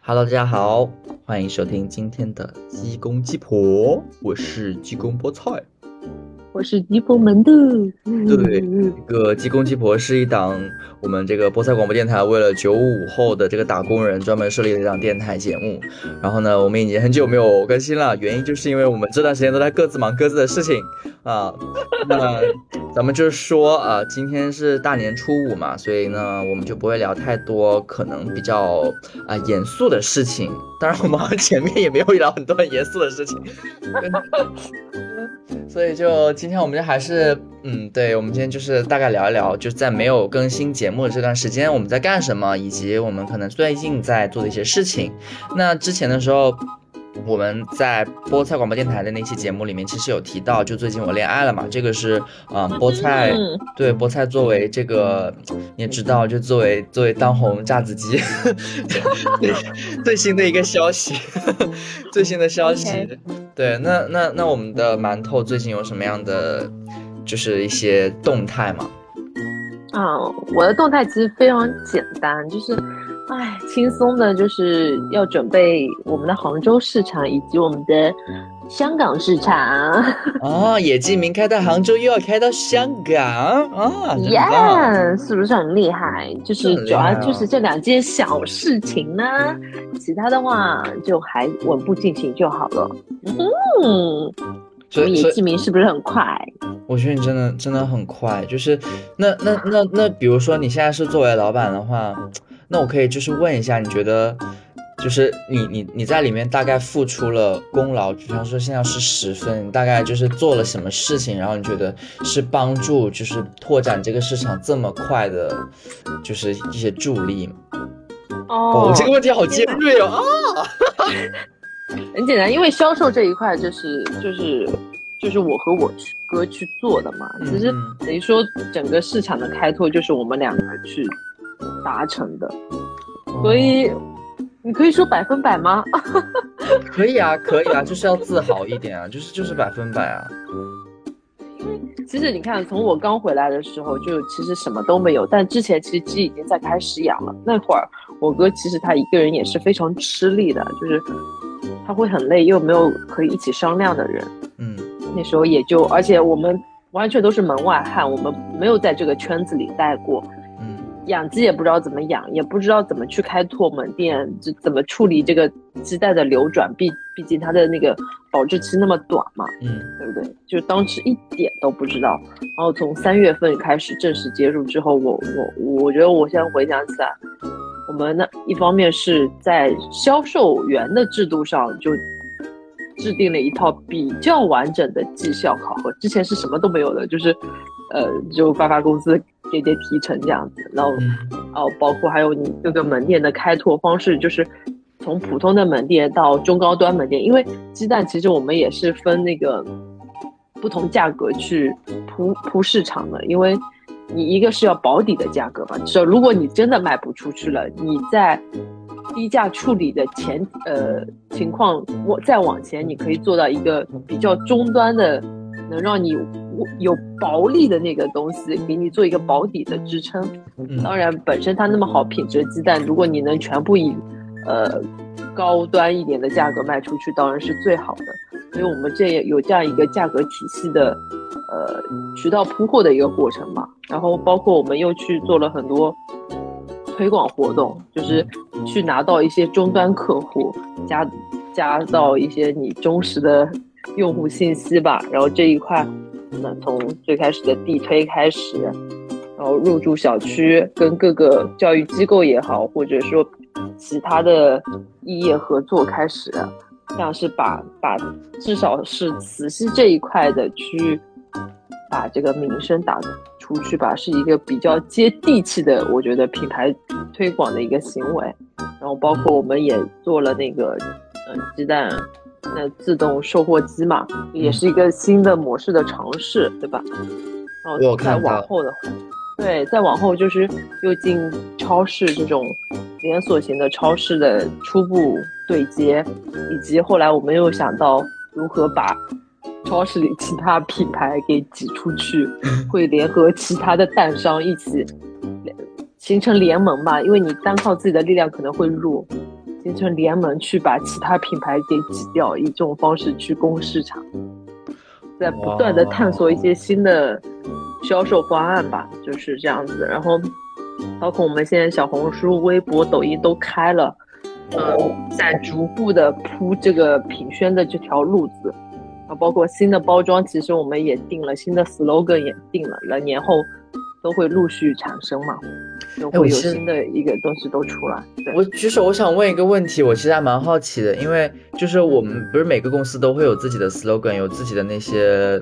Hello，大家好，欢迎收听今天的鸡公鸡婆，我是鸡公菠菜。 我是鸡婆门的。 对，这个鸡公鸡婆是一档我们这个菠菜广播电台为了955后的这个打工人专门设立的一档电台节目。然后呢，我们已经很久没有更新了，原因就是因为我们这段时间都在各自忙各自的事情啊。那咱们就是说今天是大年初五嘛，所以呢，我们就不会聊太多可能比较严肃的事情。当然，我们好像前面也没有聊很多很严肃的事情。所以就今天我们就还是对，我们今天就是大概聊一聊，就在没有更新节目的这段时间我们在干什么，以及我们可能最近在做的一些事情。那之前的时候我们在菠菜广播电台的那期节目里面其实有提到，就最近我恋爱了嘛，这个是菠菜对菠菜作为这个你也知道，就作为当红炸子鸡最新的一个消息最新的消息、okay. 对，那我们的馒头最近有什么样的就是一些动态吗？ 我的动态其实非常简单，就是轻松的，就是要准备我们的杭州市场以及我们的香港市场。野鸡鸣开到杭州，又要开到香港是不是很厉害？就是主要就是这2件小事情呢，其他的话就还稳步进行就好了。所以野鸡鸣是不是很快？ 我觉得你真的很快，就是那比如说你现在是作为老板的话，那我可以就是问一下，你觉得就是你在里面大概付出了功劳，比方说现在是10分，你大概就是做了什么事情，然后你觉得是帮助就是拓展这个市场这么快的，就是一些助力吗？这个问题好尖锐哦很简单，因为销售这一块就是我和我哥去做的嘛，其实等于说整个市场的开拓就是我们2个去达成的，所以你可以说100%吗？ 可以啊，就是要自豪一点啊，就是100%啊。 因为其实你看，从我刚回来的时候，就其实什么都没有，但之前其实鸡已经在开始养了。那会儿我哥其实他一个人也是非常吃力的，就是他会很累，又没有可以一起商量的人。那时候也就，而且我们完全都是门外汉，我们没有在这个圈子里待过。养鸡也不知道怎么养，也不知道怎么去开拓门店，怎么处理这个鸡蛋的流转，毕竟它的那个保质期那么短嘛，对不对？就当时一点都不知道。然后从3月份开始正式接入之后，我觉得我现在回想起来，我们呢一方面是在销售员的制度上就制定了一套比较完整的绩效考核，之前是什么都没有的，就是就发工资给提成这样子，然后包括还有你各个门店的开拓方式，就是从普通的门店到中高端门店，因为鸡蛋其实我们也是分那个不同价格去铺市场的，因为你一个是要保底的价格嘛，就是如果你真的卖不出去了，你在低价处理的情况再往前，你可以做到一个比较中端的，能让你有薄利的那个东西，给你做一个保底的支撑。当然本身它那么好品质的鸡蛋，如果你能全部以高端一点的价格卖出去，当然是最好的。所以我们这也有这样一个价格体系的渠道铺货的一个过程嘛。然后包括我们又去做了很多推广活动，就是去拿到一些终端客户，加到一些你忠实的用户信息吧。然后这一块从最开始的地推开始，然后入驻小区，跟各个教育机构也好，或者说其他的异业合作开始，像是把至少是慈溪这一块的去把这个名声打出去吧，是一个比较接地气的，我觉得品牌推广的一个行为。然后包括我们也做了那个鸡蛋自动售货机嘛，也是一个新的模式的尝试，对吧？然后再往后的话，对，再往后就是又进超市这种连锁型的超市的初步对接，以及后来我们又想到如何把超市里其他品牌给挤出去，会联合其他的蛋商一起形成联盟吧，因为你单靠自己的力量可能会弱， 形成联盟去把其他品牌给挤掉，以这种方式去攻市场，在不断的探索一些新的销售方案吧，就是这样子。然后包括我们现在小红书、微博、抖音都开了，在逐步的铺这个品宣的这条路子，包括新的包装，其实我们也定了，新的 slogan 也定了，年后都会陆续产生嘛，就会有新的一个东西都出来。 我想问一个问题，我其实还蛮好奇的，因为就是我们不是每个公司都会有自己的 slogan， 有自己的那些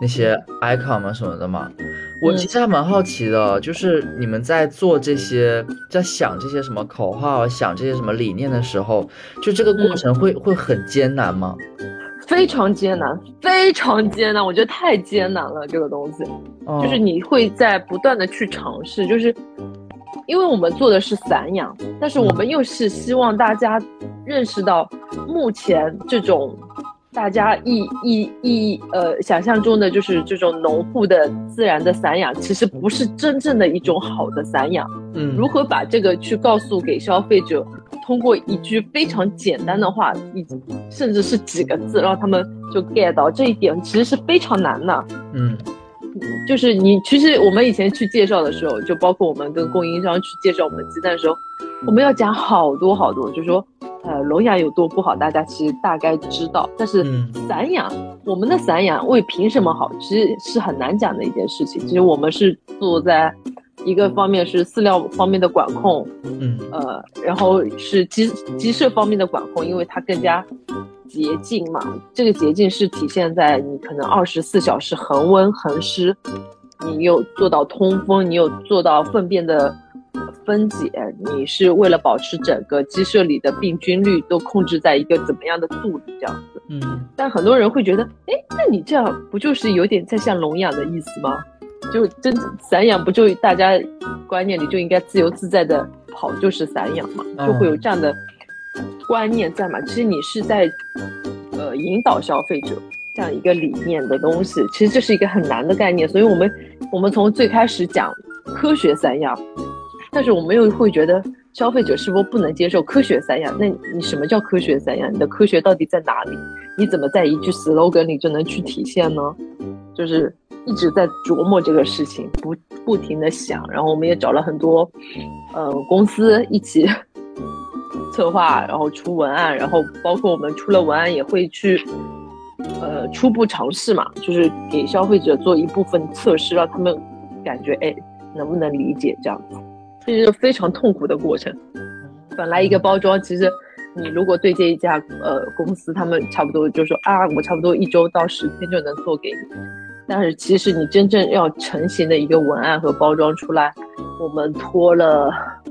icon 嘛什么的嘛。我其实还蛮好奇的，就是你们在做这些，在想这些什么口号，想这些什么理念的时候，就这个过程会很艰难吗？ 非常艰难，非常艰难，我觉得太艰难了。这个东西，就是你会在不断的去尝试，就是因为我们做的是散养，但是我们又是希望大家认识到，目前这种大家想象中的就是这种农户的自然的散养，其实不是真正的一种好的散养。如何把这个去告诉给消费者？通过一句非常简单的话，甚至是几个字，让他们就 get 到这一点，其实是非常难的。就是其实我们以前去介绍的时候，就包括我们跟供应商去介绍我们的鸡蛋的时候，我们要讲好多好多，就说笼养有多不好，大家其实大概知道，但是散养，我们的散养为凭什么好，其实是很难讲的一件事情。其实我们是做在一个方面是饲料方面的管控，然后是鸡舍方面的管控，因为它更加洁净嘛。这个洁净是体现在你可能24小时恒温恒湿，你有做到通风，你有做到粪便的分解，你是为了保持整个鸡舍里的病菌率都控制在一个怎么样的度这样子。但很多人会觉得，那你这样不就是有点在像笼养的意思吗？就真正散养不就大家观念里就应该自由自在的跑就是散养嘛，就会有这样的观念在嘛。其实你是在引导消费者这样一个理念的东西，其实这是一个很难的概念。所以我们从最开始讲科学散养，但是我们又会觉得消费者是否不能接受科学散养？那你什么叫科学散养？你的科学到底在哪里？你怎么在一句 slogan 里就能去体现呢？就是一直在琢磨这个事情，不停的想。然后我们也找了很多公司一起策划，然后出文案，然后包括我们出了文案也会去初步尝试嘛，就是给消费者做一部分测试，让他们感觉能不能理解这样子。这是非常痛苦的过程。本来一个包装，其实你如果对这一家公司，他们差不多就说我差不多1周到10天就能做给你，但是其实你真正要成型的一个文案和包装出来，我们拖了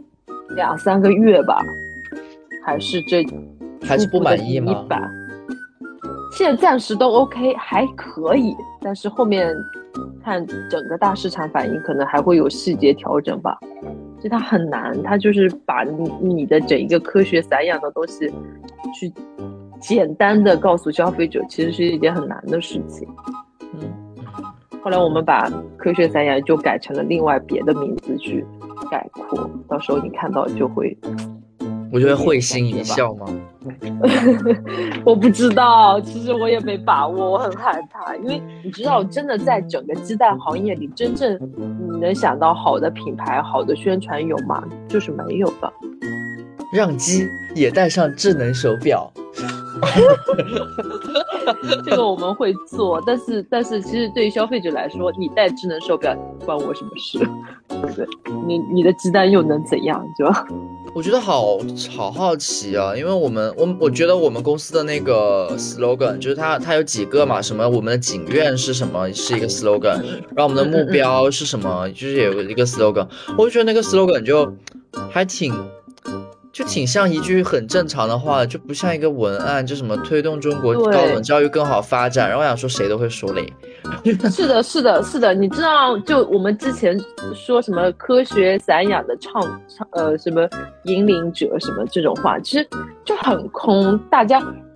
2-3个月吧，还是不满意吗？ 现在暂时都 OK， 还可以，但是后面看整个大市场反应，可能还会有细节调整吧。就它很难，它就是把你的整一个科学散养的东西去简单的告诉消费者，其实是一件很难的事情。后来我们把科学散养就改成了另外别的名字去概括，到时候你看到就会， 我就会会心一笑吗？ 我不知道，其实我也没把握，我很害怕，因为你知道，真的在整个鸡蛋行业里，真正你能想到好的品牌、好的宣传有吗？就是没有的。 让鸡也戴上智能手表。 这个我们会做，但是其实对于消费者来说，你戴智能手表关我什么事，对不对？你的鸡蛋又能怎样？就我觉得好好奇啊，因为我觉得我们公司的那个 slogan 就是它有几个嘛，什么我们的景愿是什么，是一个 slogan， 然后我们的目标是什么，就是有一个 slogan， 我就觉得那个 slogan 就还挺像一句很正常的话，就不像一个文案，就什么推动中国高等教育更好发展。然后我想说，谁都会说嘞。 是的，你知道，就我们之前说什么科学散养的什么引领者什么这种话，其实就很空，大家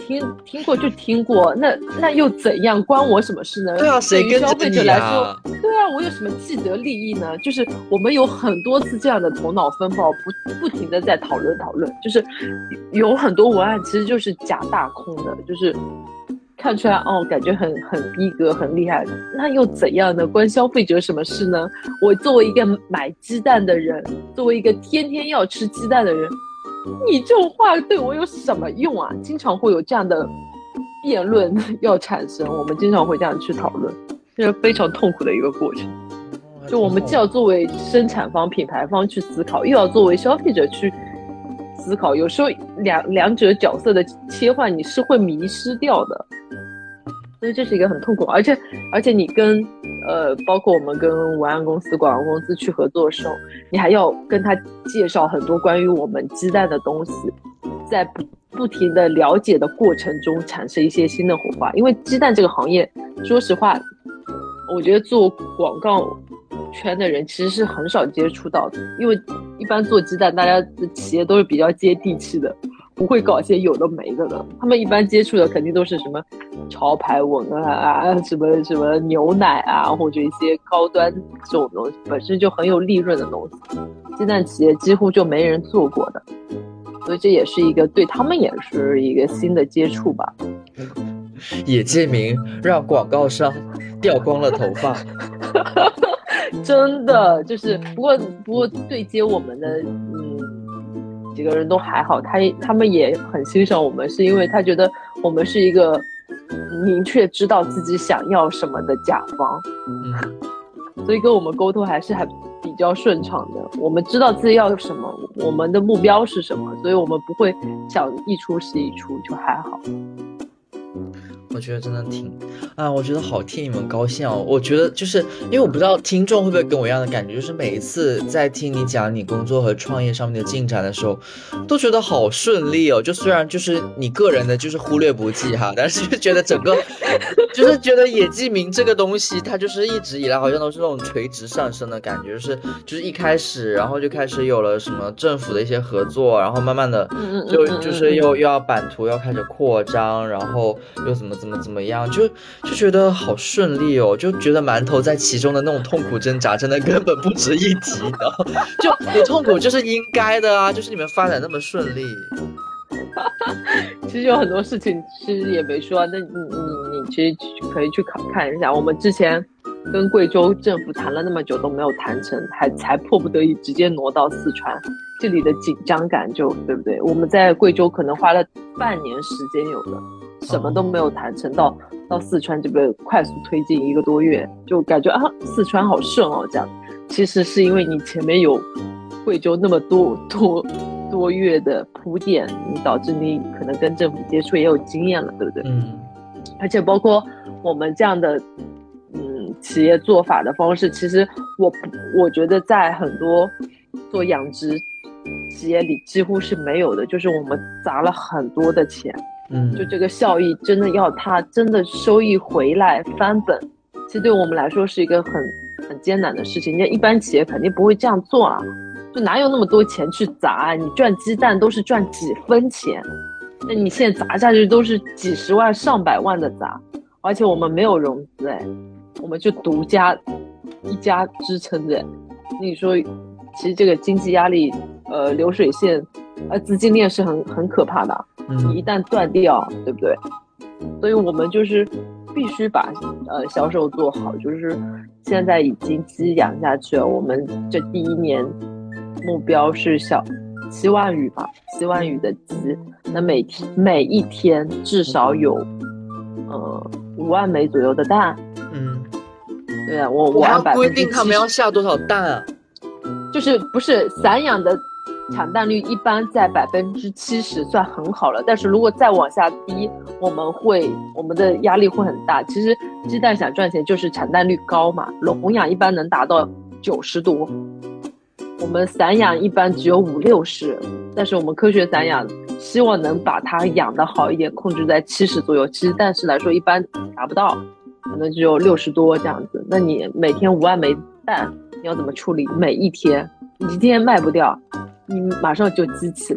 听过就听过，那又怎样？关我什么事呢？ 对啊，谁跟消费者来说，对啊，我有什么既得利益呢？就是我们有很多次这样的头脑风暴，不停的在讨论，就是有很多文案其实就是假大空的，就是看出来哦，感觉很逼格，很厉害，那又怎样呢？关消费者什么事呢？我作为一个买鸡蛋的人，作为一个天天要吃鸡蛋的人，你这种话对我有什么用啊？经常会有这样的辩论要产生，我们经常会这样去讨论，这是非常痛苦的一个过程。就我们既要作为生产方、品牌方去思考，又要作为消费者去思考，有时候两者角色的切换，你是会迷失掉的。所以这是一个很痛苦，而且你跟包括我们跟文案公司、广告公司去合作的时候，你还要跟他介绍很多关于我们鸡蛋的东西，在不停的了解的过程中产生一些新的火花。因为鸡蛋这个行业，说实话，我觉得做广告圈的人其实是很少接触到的，因为一般做鸡蛋，大家的企业都是比较接地气的，不会搞些有的没的了。他们一般接触的肯定都是什么潮牌文啊，什么牛奶啊，或者一些高端这种东西，本身就很有利润的东西，鸡蛋企业几乎就没人做过的，所以这也是一个对他们也是一个新的接触吧。 野界明让广告商掉光了头发。 真的就是不过对接我们的几个人都还好，他们也很欣赏我们，是因为他觉得我们是一个明确知道自己想要什么的甲方，所以跟我们沟通还比较顺畅的。我们知道自己要什么，我们的目标是什么，所以我们不会想一出是一出，就还好。 我觉得真的我觉得好替你们高兴哦。我觉得就是因为我不知道听众会不会跟我一样的感觉，就是每一次在听你讲你工作和创业上面的进展的时候，都觉得好顺利哦。就虽然就是你个人的就是忽略不计哈，但是就觉得整个就是觉得野记名这个东西，它就是一直以来好像都是那种垂直上升的感觉，就是一开始，然后就开始有了什么政府的一些合作，然后慢慢的就是又要版图要开始扩张，然后又怎么样，就觉得好顺利哦，就觉得馒头在其中的那种痛苦挣扎真的根本不值一提，然后就你痛苦就是应该的啊，就是你们发展那么顺利。 其实有很多事情其实也没说，那你其实可以去看一下，我们之前跟贵州政府谈了那么久都没有谈成，才迫不得已直接挪到四川，这里的紧张感就对不对？我们在贵州可能花了半年时间有的。什么都没有谈成，到四川这边快速推进1个多月，就感觉四川好顺哦，这样其实是因为你前面有贵州那么多月的铺垫，你导致你可能跟政府接触也有经验了，对不对？而且包括我们这样的企业做法的方式，其实我觉得在很多做养殖企业里几乎是没有的，就是我们砸了很多的钱。就这个效益真的要它真的收益回来翻本，其实对我们来说是一个很艰难的事情。一般企业肯定不会这样做啊，就哪有那么多钱去砸啊？你赚鸡蛋都是赚几分钱，那你现在砸下去都是几十万上百万的砸，而且我们没有融资我们就独家一家支撑着。你说其实这个经济压力流水线资金链是很可怕的，你一旦断掉，对不对？所以我们就是必须把销售做好，就是现在已经鸡养下去了，我们这第1年目标是7万羽吧，7万羽的鸡，那每一天至少有5万枚左右的蛋。对啊，我按还规定他们要下多少蛋啊？ 就是不是散养的产蛋率一般在70%算很好了，但是如果再往下低，我们的压力会很大。其实鸡蛋想赚钱就是产蛋率高嘛，笼养一般能达到90多，我们散养一般只有50-60，但是我们科学散养希望能把它养得好一点，控制在70左右。其实但是来说一般达不到，可能只有60多这样子。那你每天5万枚蛋，你要怎么处理？每一天你今天卖不掉，你马上就机器了，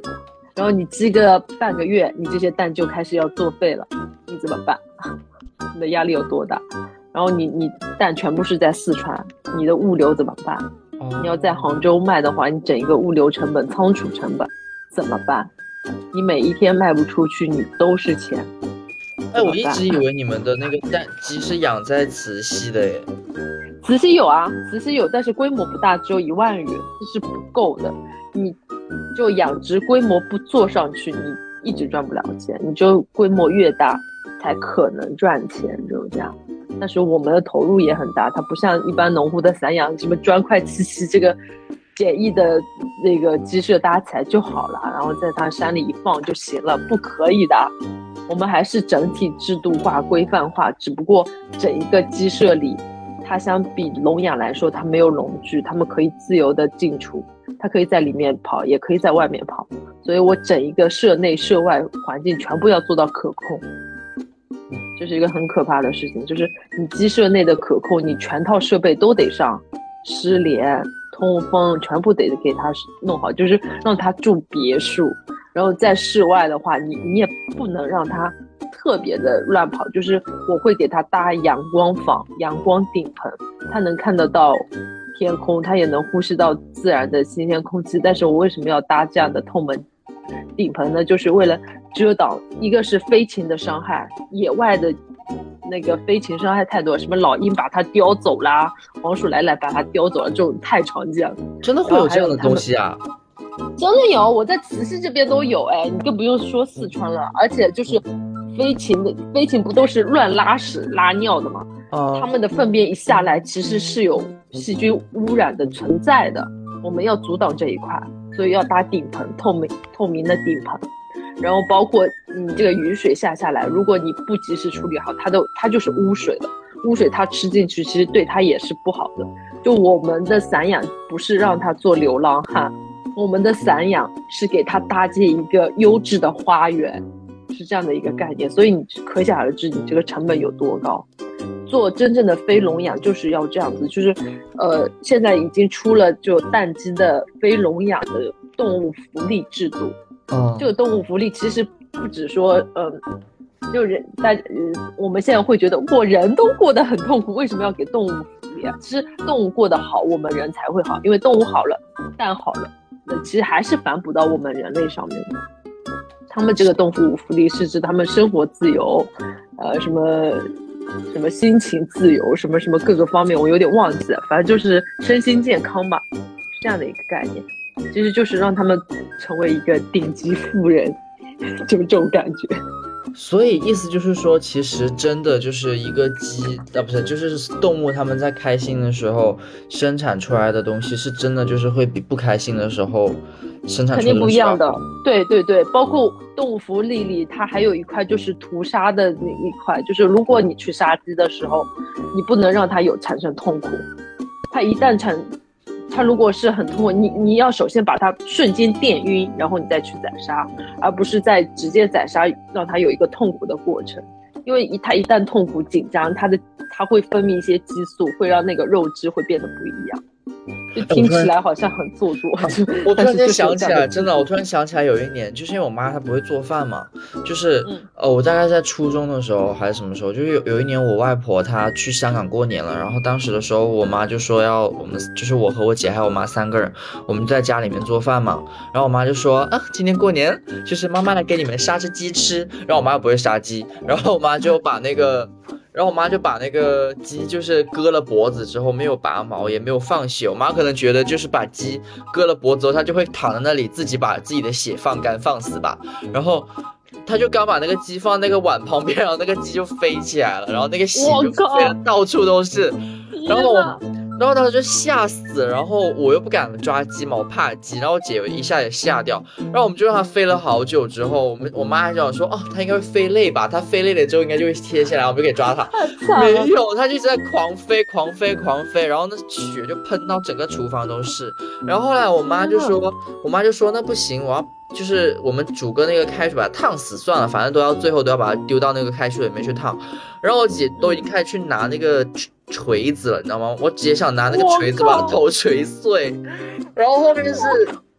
然后你积个半个月，你这些蛋就开始要作废了，你怎么办？你的压力有多大？然后你蛋全部是在四川，你的物流怎么办？你要在杭州卖的话，你整一个物流成本、仓储成本怎么办？你每一天卖不出去，你都是钱。 哎，我一直以为你们的那个蛋鸡是养在慈溪的耶。 慈溪有啊，慈溪有，但是规模不大，只有1万元，这是不够的。你就养殖规模不做上去，你一直赚不了钱。你就规模越大，才可能赚钱，就是这样。但是我们的投入也很大，它不像一般农户的散养，什么砖块漆漆这个简易的那个鸡舍搭起来就好了，然后在它山里一放就行了，不可以的。我们还是整体制度化、规范化，只不过整一个鸡舍里，它相比笼养来说，它没有笼具，它们可以自由的进出，它可以在里面跑，也可以在外面跑，所以我整一个舍内舍外环境全部要做到可控。这是一个很可怕的事情，就是你鸡舍内的可控，你全套设备都得上，失联、通风全部得给它弄好，就是让它住别墅。然后在室外的话，你也不能让它特别的乱跑，就是我会给它搭阳光房、阳光顶棚，它能看得到天空，它也能呼吸到自然的新鲜空气。但是我为什么要搭这样的透门顶棚呢？就是为了遮挡，一个是飞禽的伤害，野外的那个飞禽伤害太多，什么老鹰把它叼走啦，黄鼠来把它叼走了，这种太常见了。 真的会有这样的东西啊？ 真的有，我在慈溪这边都有，哎，你更不用说四川了。而且就是飞禽不都是乱拉屎拉尿的吗？它们的粪便一下来，其实是有细菌污染的存在的，我们要阻挡这一块，所以要搭顶棚，透明的顶棚。然后包括你这个雨水下来，如果你不及时处理好，它就是污水了。污水它吃进去，其实对它也是不好的。就我们的散养不是让它做流浪汉，我们的散养是给它搭建一个优质的花园，是这样的一个概念。所以你可想而知，你这个成本有多高。做真正的非笼养就是要这样子，就是现在已经出了就蛋鸡的非笼养的动物福利制度。这个动物福利其实不只说就我们现在会觉得人都过得很痛苦，为什么要给动物福利啊？其实动物过得好，我们人才会好，因为动物好了，蛋好了，其实还是反哺到我们人类上面的。他们这个动物福利是指他们生活自由，什么心情自由，什么各个方面我有点忘记了，反正就是身心健康吧，是这样的一个概念。其实就是让他们成为一个顶级富人，就是这种感觉。 所以意思就是说，其实真的就是一个鸡不是，就是动物他们在开心的时候生产出来的东西，是真的就是会比不开心的时候生产出来的东西肯定不一样的。对对对，包括动物福利里，它还有一块就是屠杀的那一块，就是如果你去杀鸡的时候，你不能让它产生痛苦，它一旦它如果是很痛苦，你要首先把它瞬间电晕，然后你再去宰杀，而不是在直接宰杀让它有一个痛苦的过程。因为它一旦痛苦紧张，它会分泌一些激素，会让那个肉质会变得不一样。就听起来好像很做作。 我突然间想起来，真的，我突然想起来有一年，就是因为我妈她不会做饭嘛，就是我大概在初中的时候还是什么时候，就是有一年我外婆她去香港过年了，然后当时的时候我妈就说要我们就是我和我姐还有我妈3个人，我们在家里面做饭嘛，然后我妈就说今天过年就是妈妈来给你们杀只鸡吃，然后我妈又不会杀鸡，然后我妈就把那个鸡就是割了脖子之后没有拔毛也没有放血，我妈可能觉得就是把鸡割了脖子后它就会躺在那里自己把自己的血放干放死吧，然后他就刚把那个鸡放那个碗旁边，然后那个鸡就飞起来了，然后那个血就飞得到处都是，然后当时就吓死，然后我又不敢抓鸡嘛，我怕鸡，然后我姐一下也吓掉，然后我们就让它飞了好久之后，我妈还讲说它应该会飞累吧，它飞累了之后应该就会贴下来，我们就可以抓它，没有，它就一直在狂飞，然后那血就喷到整个厨房都是，然后后来我妈就说那不行，就是我们煮个那个开水把它烫死算了，反正最后都要把它丢到那个开水里面去烫。然后我姐都已经开始去拿那个锤子了，你知道吗？我姐想拿那个锤子把头锤碎，然后后面是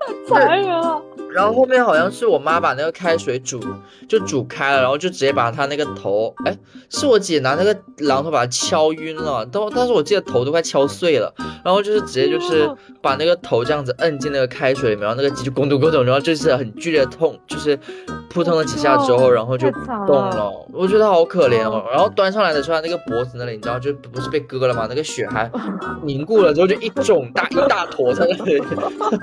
残忍啊！ 然后后面好像是我妈把那个开水煮开了，然后就直接把她那个头，哎，是我姐拿那个榔头把它敲晕了，但是我记得头都快敲碎了，然后就是直接就是把那个头这样子摁进那个开水里面，然后那个鸡就咕咚咕咚，然后就是很剧烈的痛，就是扑腾了几下之后，然后就不动了，我觉得好可怜哦。然后端上来的时候，那个脖子那里你知道就不是被割了吗？那个血还凝固了之后就一大坨在那里。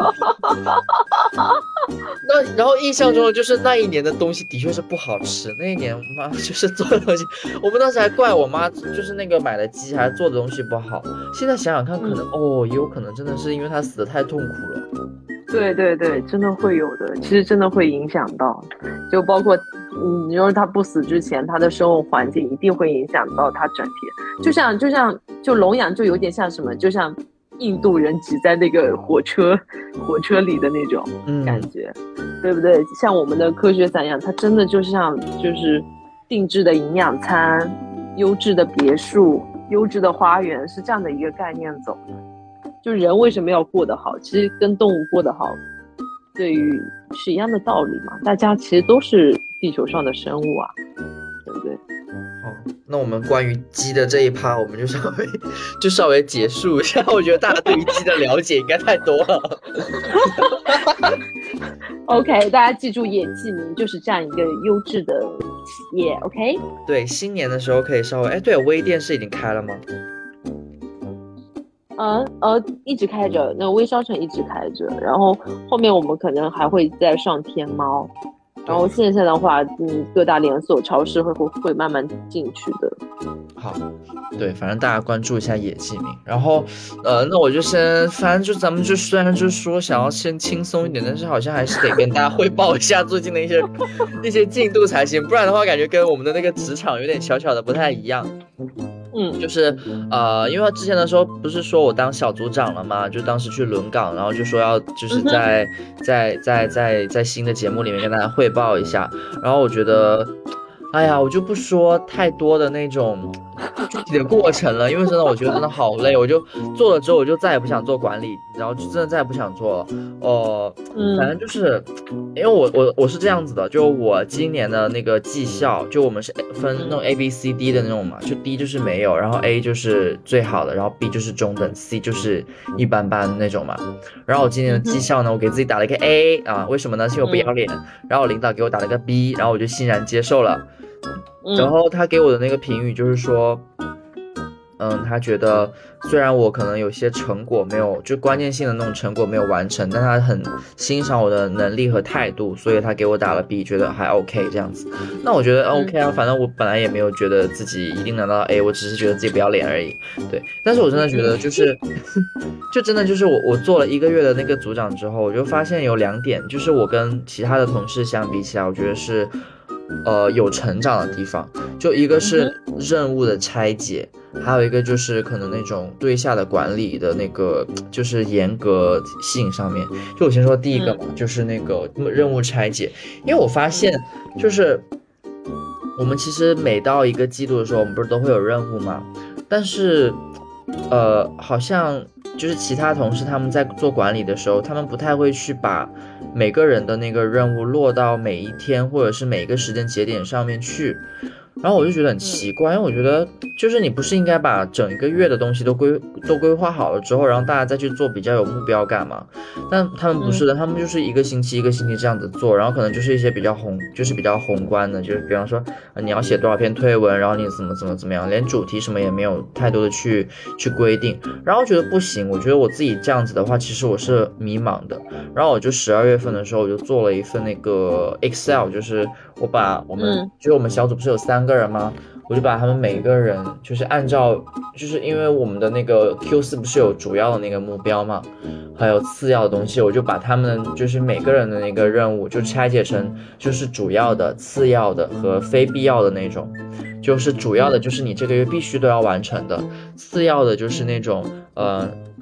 那然后印象中就是那一年的东西的确是不好吃，那一年我妈就是做的东西，我们当时还怪我妈，就是那个买的鸡还做的东西不好。现在想想看，可能也有可能真的是因为她死得太痛苦了。 对对对，真的会有的，其实真的会影响到，就包括你说他不死之前，他的生活环境一定会影响到他整体，就笼养就有点像什么，就像印度人挤在那个火车里的那种感觉，对不对？像我们的科学散养，它真的就像就是定制的营养餐、优质的别墅、优质的花园，是这样的一个概念走的。就人为什么要过得好，其实跟动物过得好对于是一样的道理嘛，大家其实都是地球上的生物啊，对不对？ 好，那我们关于鸡的这一趴我们就稍微结束一下，我觉得大家对于鸡的了解应该太多了。 OK， 大家记住野鸡鸣就是这样一个优质的企业 OK。 对，新年的时候可以稍微对，微店是已经开了吗？ 一直开着，那微商城一直开着，然后后面我们可能还会再上天猫，然后线下的话，各大连锁超市会慢慢进去的。 好，对，反正大家关注一下野鸡鸣，然后那我就先，反正就咱们就虽然就是说想要先轻松一点，但是好像还是得跟大家汇报一下最近的一些进度才行，不然的话感觉跟我们的那个职场有点小小的不太一样。就是因为之前的时候不是说我当小组长了嘛，就当时去轮岗，然后就说要就是在新的节目里面跟大家汇报一下，然后我觉得哎呀，我就不说太多的那种具体的过程了，因为真的我觉得真的好累，我就做了之后我就再也不想做管理，然后就真的再也不想做了。反正就是因为我是这样子的，就我今年的那个绩效，就我们是分那种 ABCD 的那种嘛，就 D 就是没有，然后 A 就是最好的，然后 B 就是中等， C 就是一般般那种嘛。然后我今年的绩效呢，我给自己打了一个 A 啊，为什么呢？是因为我不要脸，然后我领导给我打了个 B， 然后我就欣然接受了。然后他给我的那个评语就是说，他觉得虽然我可能有些成果没有，就关键性的那种成果没有完成，但他很欣赏我的能力和态度，所以他给我打了 B， 觉得还 OK 这样子。那我觉得 OK 啊，反正我本来也没有觉得自己一定拿到 A， 我只是觉得自己不要脸而已。对，但是我真的觉得就是就真的就是我做了1个月的那个组长之后，我就发现有2点，就是我跟其他的同事相比起来，我觉得是有成长的地方。就一个是任务的拆解，还有一个就是可能那种对下的管理的那个就是严格性上面。就我先说第一个嘛，就是那个任务拆解。因为我发现就是我们其实每到一个季度的时候，我们不是都会有任务吗？但是好像就是其他同事他们在做管理的时候，他们不太会去把每个人的那个任务落到每一天或者是每一个时间节点上面去。然后我就觉得很奇怪，因为我觉得就是你不是应该把整一个月的东西都规划好了之后，然后大家再去做比较有目标感嘛？但他们不是的，他们就是一个星期这样子做，然后可能就是一些比较宏观的，就是比方说你要写多少篇推文，然后你怎么样，连主题什么也没有太多的去规定。然后我觉得不行，我觉得我自己这样子的话，其实我是迷茫的。然后我就12月份的时候，我就做了一份那个 Excel， 就是我把我们就是我们小组不是有3个人吗？我就把他们每一个人就是按照，就是因为我们的那个 Q4 不是有主要的那个目标嘛，还有次要的东西，我就把他们就是每个人的那个任务就拆解成就是主要的、次要的和非必要的那种。就是主要的就是你这个月必须都要完成的，次要的就是那种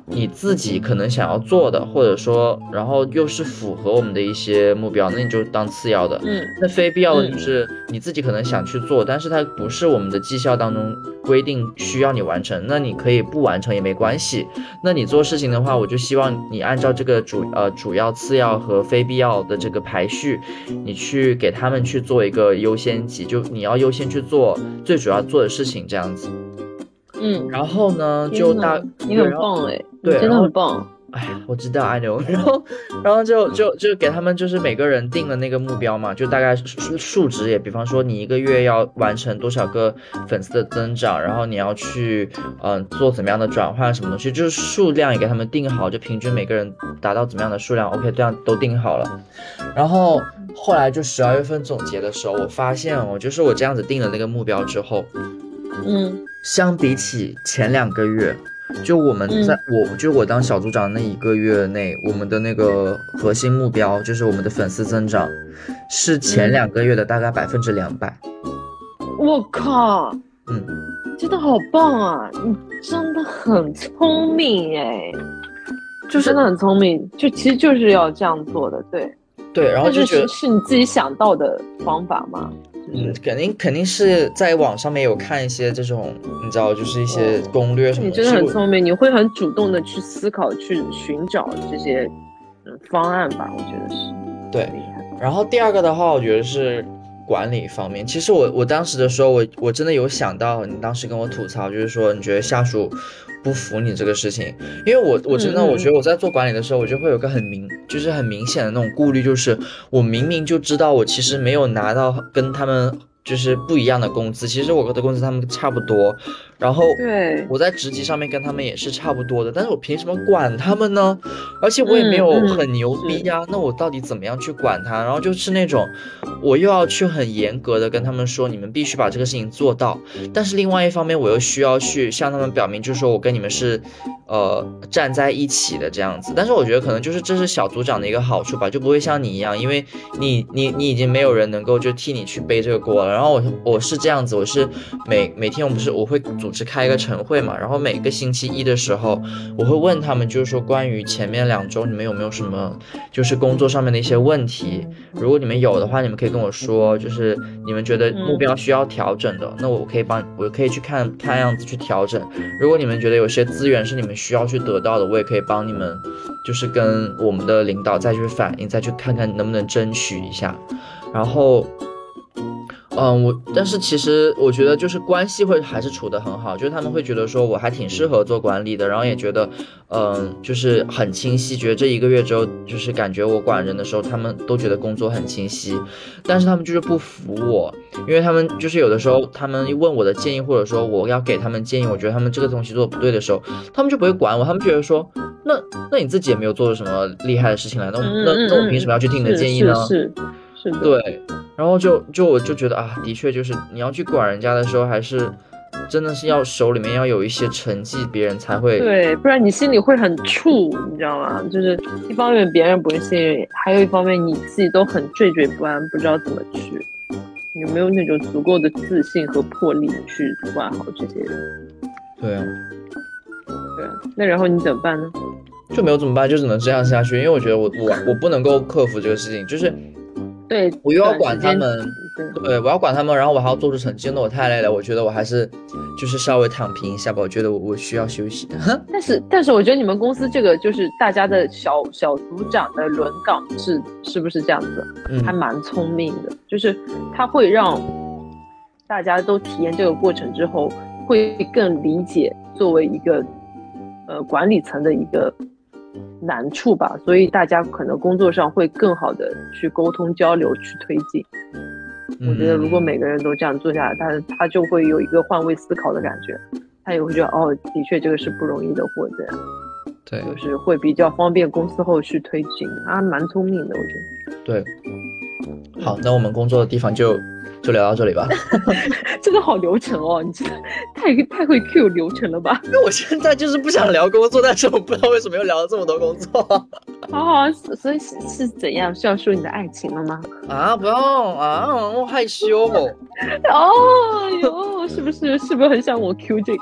你自己可能想要做的，或者说然后又是符合我们的一些目标，那你就当次要的。那非必要的就是你自己可能想去做，但是它不是我们的绩效当中规定需要你完成，那你可以不完成也没关系。那你做事情的话，我就希望你按照这个主要、次要和非必要的这个排序，你去给他们去做一个优先级，就你要优先去做最主要做的事情，这样子。然后呢，就你很棒哎， 对， 真的很棒。 哎呀，我知道 I know， 然后就给他们就是每个人定了那个目标嘛，就大概数值也，比方说你一个月要完成多少个粉丝的增长，然后你要去做怎么样的转换什么东西，就是数量也给他们定好，就平均每个人达到怎么样的数量 OK， 这样都定好了。然后后来就12月份总结的时候，我发现就是我这样子定了那个目标之后，相比起前2个月，就我们我当小组长那1个月内，我们的那个核心目标就是我们的粉丝增长是前2个月的大概200%。 我靠，真的好棒啊！你真的很聪明哎，就真的很聪明，就其实就是要这样做的， 对，然后就觉得是你自己想到的方法吗？ 肯定是在网上面有看一些这种，你知道，就是一些攻略什么的。 你真的很聪明，你会很主动的去思考、去寻找这些方案吧？我觉得是。 对，然后第二个的话，我觉得是管理方面。其实我当时的时候，我真的有想到你当时跟我吐槽，就是说你觉得下属不服你这个事情，因为我真的我觉得我在做管理的时候，我就会有个很明显的那种顾虑，就是我明明就知道我其实没有拿到跟他们就是不一样的工资，其实我的工资他们差不多，然后我在职级上面跟他们也是差不多的，但是我凭什么管他们呢？而且我也没有很牛逼呀，那我到底怎么样去管他？然后就是那种我又要去很严格的跟他们说，你们必须把这个事情做到，但是另外一方面我又需要去向他们表明，就是说我跟你们是站在一起的这样子。但是我觉得可能就是这是小组长的一个好处吧，就不会像你一样，因为你已经没有人能够就替你去背这个锅了。然后我是这样子，我是每天我会组织开一个晨会嘛，然后每个星期一的时候我会问他们，就是说关于前面2周你们有没有什么就是工作上面的一些问题，如果你们有的话，你们可以跟我说，就是你们觉得目标需要调整的，那我可以去看样子去调整。如果你们觉得有些资源是你们需要去得到的，我也可以帮你们就是跟我们的领导再去反映，再去看看能不能争取一下。然后但是其实我觉得就是关系会还是处得很好，就是他们会觉得说我还挺适合做管理的，然后也觉得就是很清晰，觉得这1个月之后就是感觉我管人的时候他们都觉得工作很清晰，但是他们就是不服我，因为他们就是有的时候他们问我的建议，或者说我要给他们建议，我觉得他们这个东西做的不对的时候，他们就不会管我，他们觉得说那你自己也没有做什么厉害的事情来，那我凭什么要去听你的建议呢？ 是的， 对，然后我就觉得啊，的确就是你要去管人家的时候，还是真的是要手里面要有一些成绩，别人才会对，不然你心里会很怵，你知道吗？就是一方面别人不会信任，还有一方面你自己都很惴惴不安，不知道怎么去，有没有那种足够的自信和魄力去管好这些人？ 对啊， 那然后你怎么办呢？ 就没有怎么办，就只能这样下去，因为我觉得我不能够克服这个事情，就是对我又要管他们，对，我要管他们，然后我还要做出成绩，那我太累了，我觉得我还是就是稍微躺平一下吧，我觉得我需要休息。 但是我觉得你们公司这个就是大家的小组长的轮岗制是不是这样子？还蛮聪明的，就是它会让大家都体验这个过程之后，会更理解作为一个管理层的一个难处吧，所以大家可能工作上会更好的去沟通交流去推进。我觉得如果每个人都这样做下来，他就会有一个换位思考的感觉，他也会觉得的确这个是不容易的活这样， 对， 就是会比较方便公司后续推进，蛮聪明的我觉得。 对，好，那我们工作的地方就聊到这里吧。 真的好流程哦，你真的太会 Q 流程了吧？ 因为我现在就是不想聊工作，但是我不知道为什么又聊了这么多工作。 好，所以是怎样？是要说你的爱情了吗？ 不用啊，我害羞。 是不是很想我 Q 这个？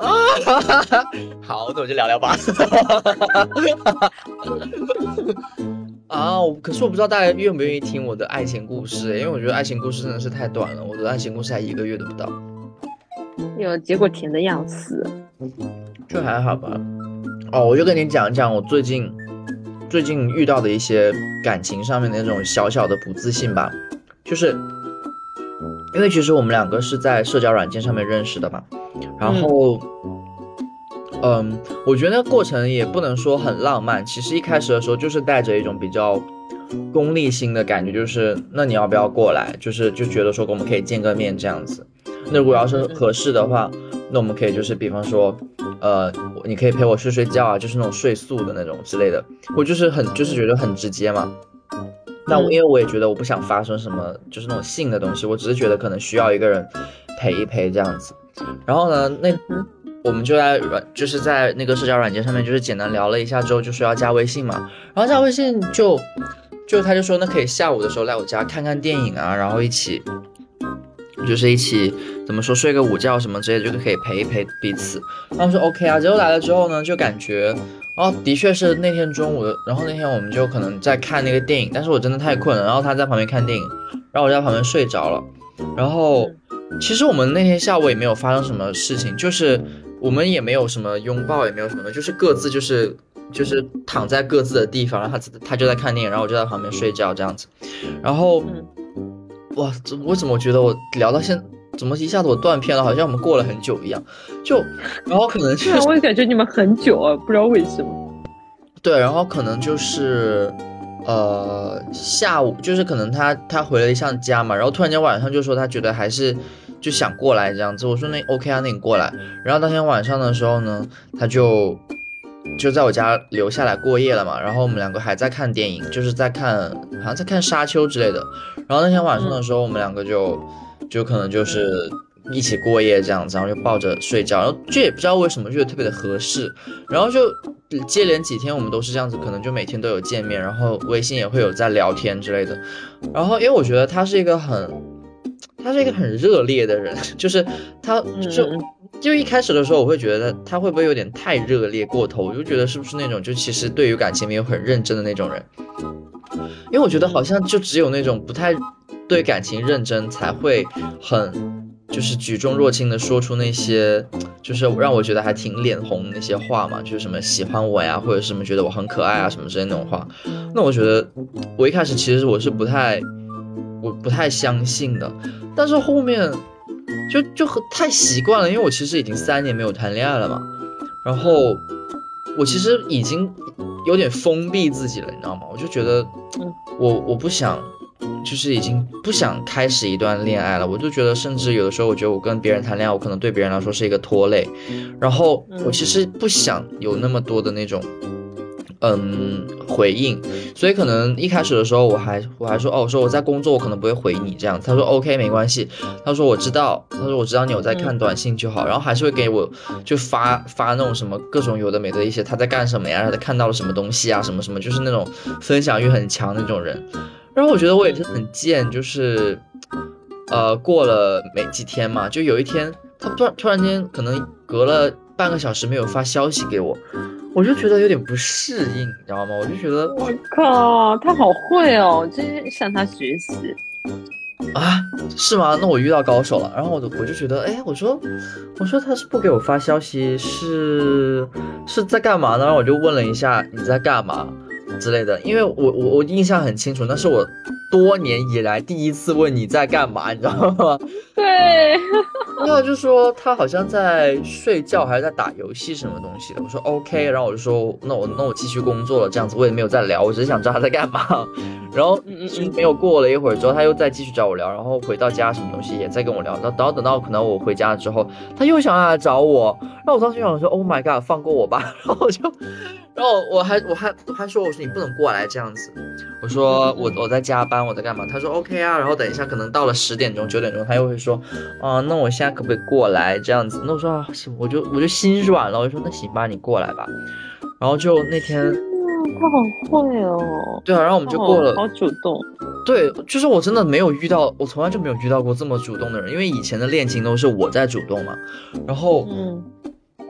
好，那我就聊聊吧。啊，可是我不知道大家愿不愿意听我的爱情故事，因为我觉得爱情故事真的是太短了，我的爱情故事才1个月都不到。 有结果甜的要死。 就还好吧。哦，我就跟你讲一讲我最近遇到的一些感情上面的那种小小的不自信吧，就是因为其实我们2个是在社交软件上面认识的嘛，然后我觉得过程也不能说很浪漫，其实一开始的时候就是带着一种比较功利心的感觉，就是那你要不要过来，就觉得说我们可以见个面这样子，那如果要是合适的话，那我们可以就是比方说你可以陪我睡睡觉啊，就是那种睡素的那种之类的，我就是觉得很直接嘛。那因为我也觉得我不想发生什么就是那种性的东西，我只是觉得可能需要一个人陪一陪这样子。然后呢，我们就是在那个社交软件上面就是简单聊了一下之后，就说要加微信嘛，然后加微信就他就说那可以下午的时候来我家看看电影啊，然后一起怎么说睡个午觉什么之类的，就可以陪一陪彼此。然后说 OK 啊，结果来了之后呢，就感觉的确是那天中午的，然后那天我们就可能在看那个电影，但是我真的太困了，然后他在旁边看电影，然后我在旁边睡着了。然后其实我们那天下午也没有发生什么事情，就是我们也没有什么拥抱，也没有什么的，就是各自就是躺在各自的地方，然后他就在看电影，然后我就在旁边睡觉这样子。然后哇，为什么我觉得我聊到怎么一下子我断片了，好像我们过了很久一样，然后可能就是我也感觉你们很久啊，不知道为什么。 对，然后可能就是下午就是可能他回了一趟家嘛，然后突然间晚上就说他觉得还是就想过来这样子，我说那 OK 啊，那你过来。然后当天晚上的时候呢，他就在我家留下来过夜了嘛，然后我们2个还在看电影，就是好像在看沙丘之类的。然后那天晚上的时候，我们2个就可能就是一起过夜这样子，然后就抱着睡觉，然后这也不知道为什么觉得特别的合适，然后就接连几天我们都是这样子，可能就每天都有见面，然后微信也会有在聊天之类的。然后因为我觉得他是一个很热烈的人，就是他就一开始的时候我会觉得他会不会有点太热烈过头，我就觉得是不是那种就其实对于感情没有很认真的那种人，因为我觉得好像就只有那种不太对感情认真才会就是举重若轻的说出那些就是让我觉得还挺脸红的那些话嘛，就是什么喜欢我呀，或者什么觉得我很可爱啊什么之类的那种话。那我觉得我一开始其实我是不太相信的，但是后面就太习惯了，因为我其实已经3年没有谈恋爱了嘛，然后我其实已经有点封闭自己了，你知道吗？我就觉得我不想，就是已经不想开始一段恋爱了。我就觉得甚至有的时候我觉得我跟别人谈恋爱，我可能对别人来说是一个拖累，然后我其实不想有那么多的那种回应，所以可能一开始的时候我还说我说我在工作，我可能不会回你这样。他说 OK 没关系，他说我知道你有在看短信就好，然后还是会给我就发那种什么各种有的没的一些他在干什么呀，他看到了什么东西啊什么什么，就是那种分享欲很强的那种人。然后我觉得我也是很贱，就是过了没几天嘛，就有一天他突然间可能隔了半个小时没有发消息给我，我就觉得有点不适应，你知道吗？我就觉得我靠，他好会哦，真向他学习啊，是吗？那我遇到高手了。然后我就觉得，哎，我说他是不给我发消息是在干嘛呢？然后我就问了一下你在干嘛之类的，因为我印象很清楚，那是我多年以来第一次问你在干嘛，你知道吗？ 对， 然后就说他好像在睡觉还是在打游戏什么东西的。我说 OK， 然后我就说那我继续工作了，这样子我也没有再聊，我只是想知道他在干嘛。然后没有过了一会儿之后，他又再继续找我聊，然后回到家什么东西也在跟我聊，然后等到可能我回家之后，他又想要来找我，然后我当时想说 Oh my god， 放过我吧。然后我还说我说你不能过来这样子，我说我在加班，我在干嘛？他说 OK 啊，然后等一下可能到了10点钟9点钟，他又会说那我现在可不可以过来这样子？那我说行，我就心软了，我就说那行吧，你过来吧。然后就那天他好会哦。对啊，然后我们就过了， 好主动。 对，就是我真的没有遇到，我从来就没有遇到过这么主动的人，因为以前的恋情都是我在主动嘛。然后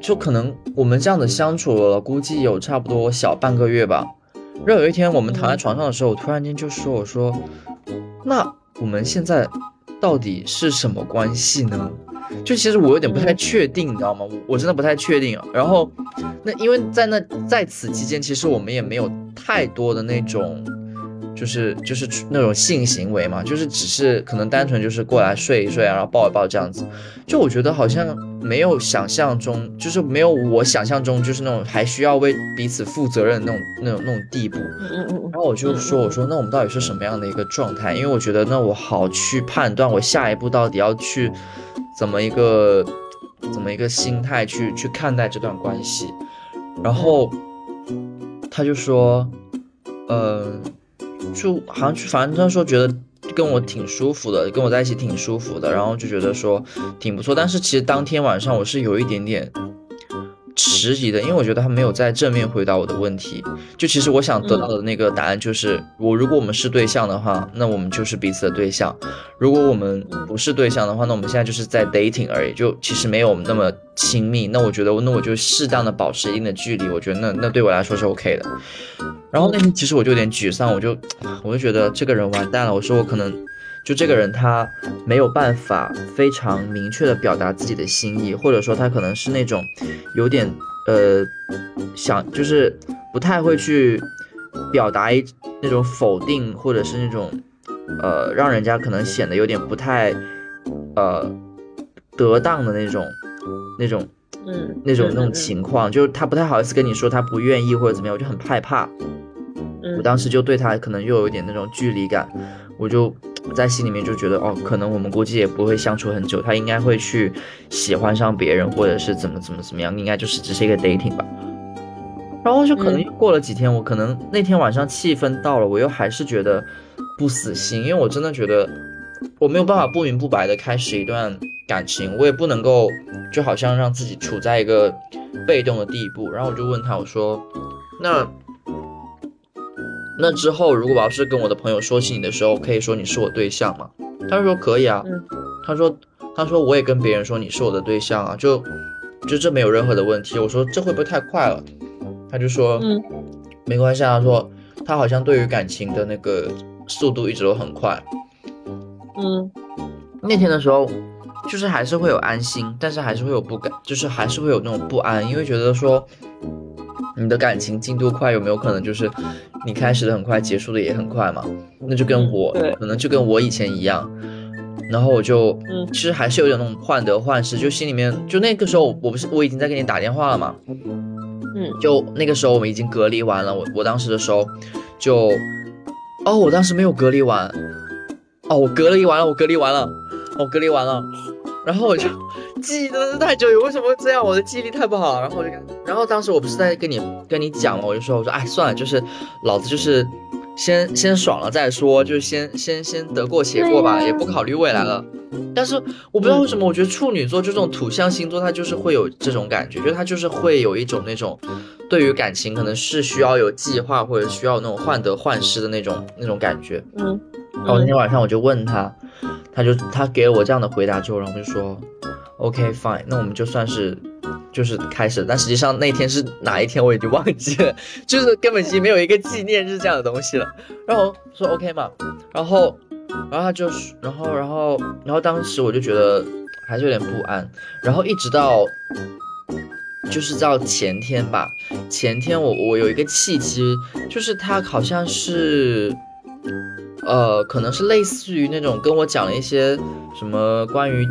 就可能我们这样子相处了，估计有差不多小半个月吧。然后有一天我们躺在床上的时候，我突然间就说，我说，那我们现在到底是什么关系呢？就其实我有点不太确定，你知道吗？我真的不太确定啊。然后那因为在此期间，其实我们也没有太多的那种就是那种性行为嘛，就是只是可能单纯就是过来睡一睡啊，然后抱一抱这样子。就我觉得好像没有想象中，就是没有我想象中就是那种还需要为彼此负责任的那种地步。然后我就说，我说那我们到底是什么样的一个状态？因为我觉得那我好去判断我下一步到底要去怎么一个心态去看待这段关系。然后他就说，就好像反正他说觉得跟我挺舒服的，跟我在一起挺舒服的，然后就觉得说挺不错。但是其实当天晚上我是有一点点迟疑的，因为我觉得他没有在正面回答我的问题。就其实我想得到的那个答案就是，如果我们是对象的话，那我们就是彼此的对象；如果我们不是对象的话，那我们现在就是在 dating 而已，就其实没有那么亲密。那我觉得，那我就适当的保持一定的距离，我觉得那对我来说是 OK 的。然后那天其实我就有点沮丧，我就觉得这个人完蛋了。我说我可能就这个人他没有办法非常明确的表达自己的心意，或者说他可能是那种有点想就是不太会去表达那种否定，或者是那种让人家可能显得有点不太得当的那种情况，就是他不太好意思跟你说他不愿意或者怎么样，我就很害怕。我当时就对他可能又有一点那种距离感，我就在心里面就觉得可能我们估计也不会相处很久，他应该会去喜欢上别人，或者是怎么样，应该就是只是一个 dating 吧。然后就可能又过了几天，我可能那天晚上气氛到了，我又还是觉得不死心，因为我真的觉得我没有办法不明不白的开始一段感情，我也不能够就好像让自己处在一个被动的地步。然后我就问他，我说那之后如果我要是跟我的朋友说起你的时候，可以说你是我对象吗？他就说可以啊。他说我也跟别人说你是我的对象啊，就这没有任何的问题。我说这会不会太快了？他就说没关系啊，他说他好像对于感情的那个速度一直都很快。那天的时候就是还是会有安心，但是还是会有不甘，就是还是会有那种不安，因为觉得说你的感情进度快，有没有可能就是你开始的很快，结束的也很快嘛？那就跟我可能就跟我以前一样。然后我就其实还是有点那种患得患失，就心里面就那个时候我已经在给你打电话了嘛。就那个时候我们已经隔离完了，我当时的时候就我当时没有隔离完，我隔离完了，然后我就记忆真的是太久远，为什么会这样？我的记忆力太不好。然后当时我不是在跟你讲嘛，我说哎算了，就是老子就是先爽了再说，就是先得过且过吧，也不考虑未来了。但是我不知道为什么，我觉得处女座就这种土象星座，它就是会有这种感觉，就是它就是会有一种那种对于感情可能是需要有计划，或者需要那种患得患失的那种感觉。然后那天晚上我就问他给了我这样的回答之后，然后我就说 OK fine， 那我们就算是就是开始，但实际上那天是哪一天我已经忘记了，就是根本已经没有一个纪念日这样的东西了。然后说 OK 嘛，然后他就然后当时我就觉得还是有点不安，然后一直到就是到前天吧，前天我有一个契机，就是他好像是可能是类似于那种跟我讲了一些什么关于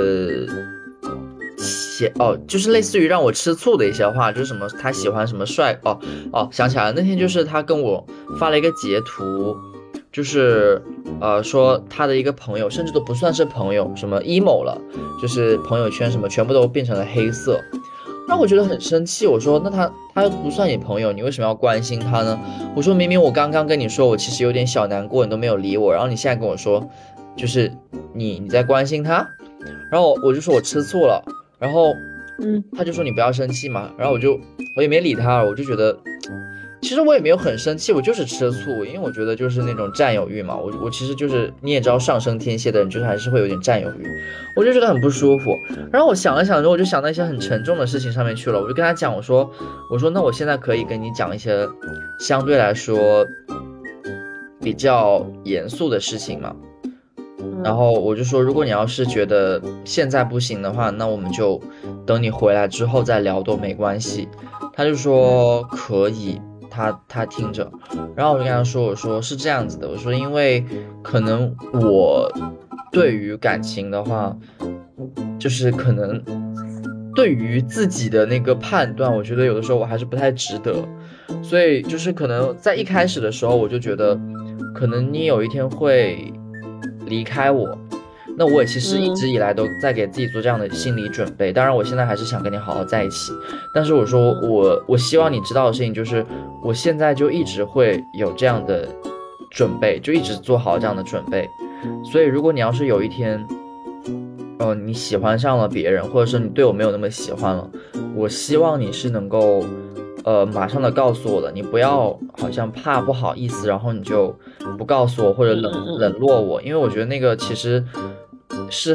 就是类似于让我吃醋的一些话，就是什么他喜欢什么帅想起来了，那天就是他跟我发了一个截图，就是说他的一个朋友，甚至都不算是朋友，什么 emo 了，就是朋友圈什么全部都变成了黑色。让我觉得很生气，我说那他又不算你朋友，你为什么要关心他呢？我说明明我刚刚跟你说我其实有点小难过，你都没有理我，然后你现在跟我说就是你在关心他，然后我就说我吃醋了，然后他就说你不要生气嘛，然后我也没理他，我就觉得其实我也没有很生气，我就是吃了醋，因为我觉得就是那种占有欲嘛。我其实就是你也知道，上升天蝎的人就是还是会有点占有欲，我就觉得很不舒服。然后我想了想之后，我就想到一些很沉重的事情上面去了。我就跟他讲，我说那我现在可以跟你讲一些相对来说比较严肃的事情嘛。然后我就说，如果你要是觉得现在不行的话，那我们就等你回来之后再聊都没关系。他就说可以，他听着。然后我就跟他说，我说是这样子的，我说因为可能我对于感情的话，就是可能对于自己的那个判断，我觉得有的时候我还是不太值得。所以就是可能在一开始的时候，我就觉得可能你有一天会离开我，那我也其实一直以来都在给自己做这样的心理准备。当然我现在还是想跟你好好在一起，但是我说我希望你知道的事情就是我现在就一直会有这样的准备，就一直做好这样的准备。所以如果你要是有一天你喜欢上了别人，或者是你对我没有那么喜欢了，我希望你是能够马上的告诉我的，你不要好像怕不好意思，然后你就不告诉我或者冷落我，因为我觉得那个其实是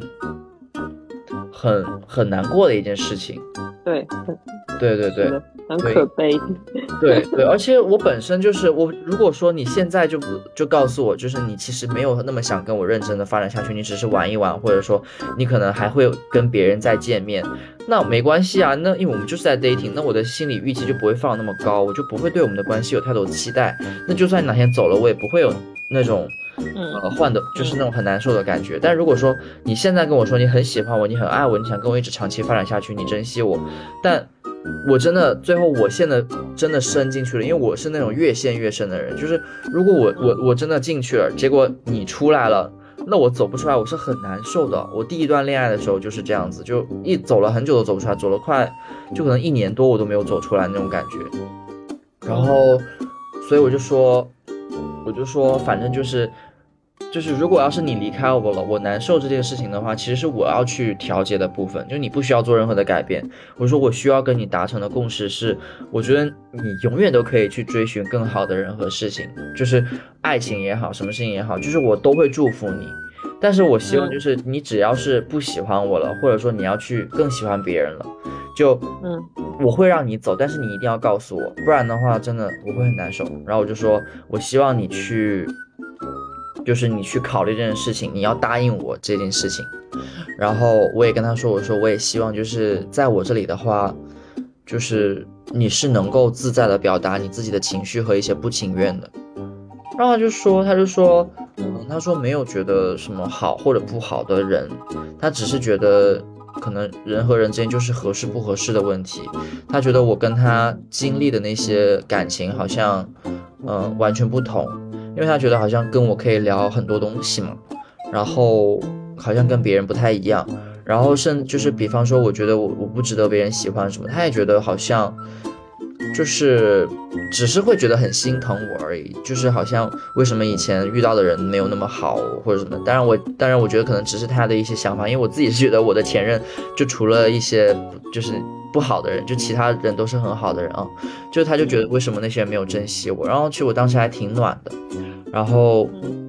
很难过的一件事情。 对对， 很可悲。 对，而且我本身就是我，如果说你现在就告诉我，就是你其实没有那么想跟我认真的发展下去，你只是玩一玩，或者说你可能还会跟别人再见面，那没关系啊，那因为我们就是在 dating， 那我的心理预期就不会放那么高，我就不会对我们的关系有太多的期待，那就算哪天走了，我也不会有那种换的就是那种很难受的感觉。但如果说你现在跟我说你很喜欢我，你很爱我，你想跟我一直长期发展下去，你珍惜我，但我真的最后我陷得真的深进去了，因为我是那种越陷越深的人，就是如果我真的进去了，结果你出来了，那我走不出来，我是很难受的。我第一段恋爱的时候就是这样子，就一走了很久都走不出来，走了快就可能1年多我都没有走出来那种感觉。然后所以我就说反正就是如果要是你离开我了，我难受这件事情的话，其实是我要去调节的部分，就你不需要做任何的改变。我说我需要跟你达成的共识是，我觉得你永远都可以去追寻更好的人和事情，就是爱情也好，什么事情也好，就是我都会祝福你。但是我希望就是你只要是不喜欢我了，或者说你要去更喜欢别人了，就我会让你走，但是你一定要告诉我，不然的话真的我会很难受。然后我就说我希望你去就是你去考虑这件事情，你要答应我这件事情。然后我也跟他说，我说我也希望就是在我这里的话，就是你是能够自在的表达你自己的情绪和一些不情愿的。然后他就说没有觉得什么好或者不好的人，他只是觉得可能人和人之间就是合适不合适的问题。他觉得我跟他经历的那些感情好像完全不同，因为他觉得好像跟我可以聊很多东西嘛，然后好像跟别人不太一样，然后甚至就是比方说我觉得我不值得别人喜欢什么，他也觉得好像就是只是会觉得很心疼我而已，就是好像为什么以前遇到的人没有那么好或者什么。当然我觉得可能只是他的一些想法，因为我自己是觉得我的前任就除了一些就是不好的人，就其他人都是很好的人啊，就他就觉得为什么那些人没有珍惜我。然后其实我当时还挺暖的，然后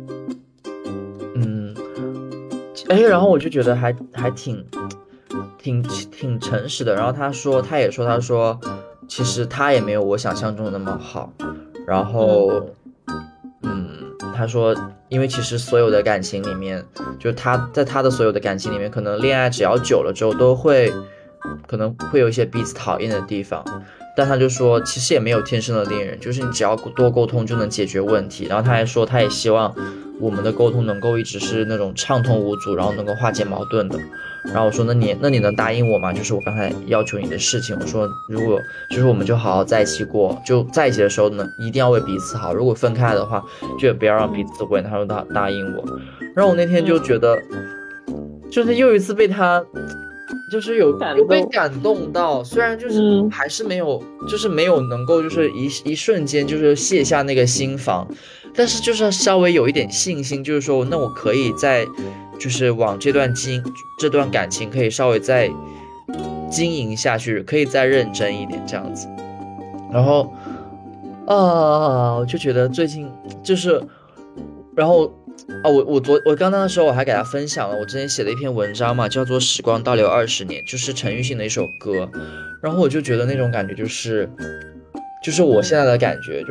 然后我就觉得还挺诚实的。然后他说其实他也没有我想象中的那么好。然后他说因为其实所有的感情里面，就他在他的所有的感情里面，可能恋爱只要久了之后都会可能会有一些彼此讨厌的地方，但他就说其实也没有天生的恋人，就是你只要多沟通就能解决问题。然后他还说他也希望我们的沟通能够一直是那种畅通无阻，然后能够化解矛盾的。然后我说那你能答应我吗？就是我刚才要求你的事情。我说如果就是我们就好好在一起过，就在一起的时候呢一定要为彼此好，如果分开的话就也不要让彼此为难。他说答应我。然后我那天就觉得就是又一次被他就是有被感动到，虽然就是还是没有就是没有能够就是一瞬间就是卸下那个心防，但是就是稍微有一点信心，就是说那我可以在就是往这段感情可以稍微再经营下去，可以再认真一点这样子。然后我就觉得最近就是，然后我刚刚的时候我还给他分享了我之前写的一篇文章嘛，叫做《时光倒流20年》，就是陈奕迅的一首歌。然后我就觉得那种感觉就是我现在的感觉，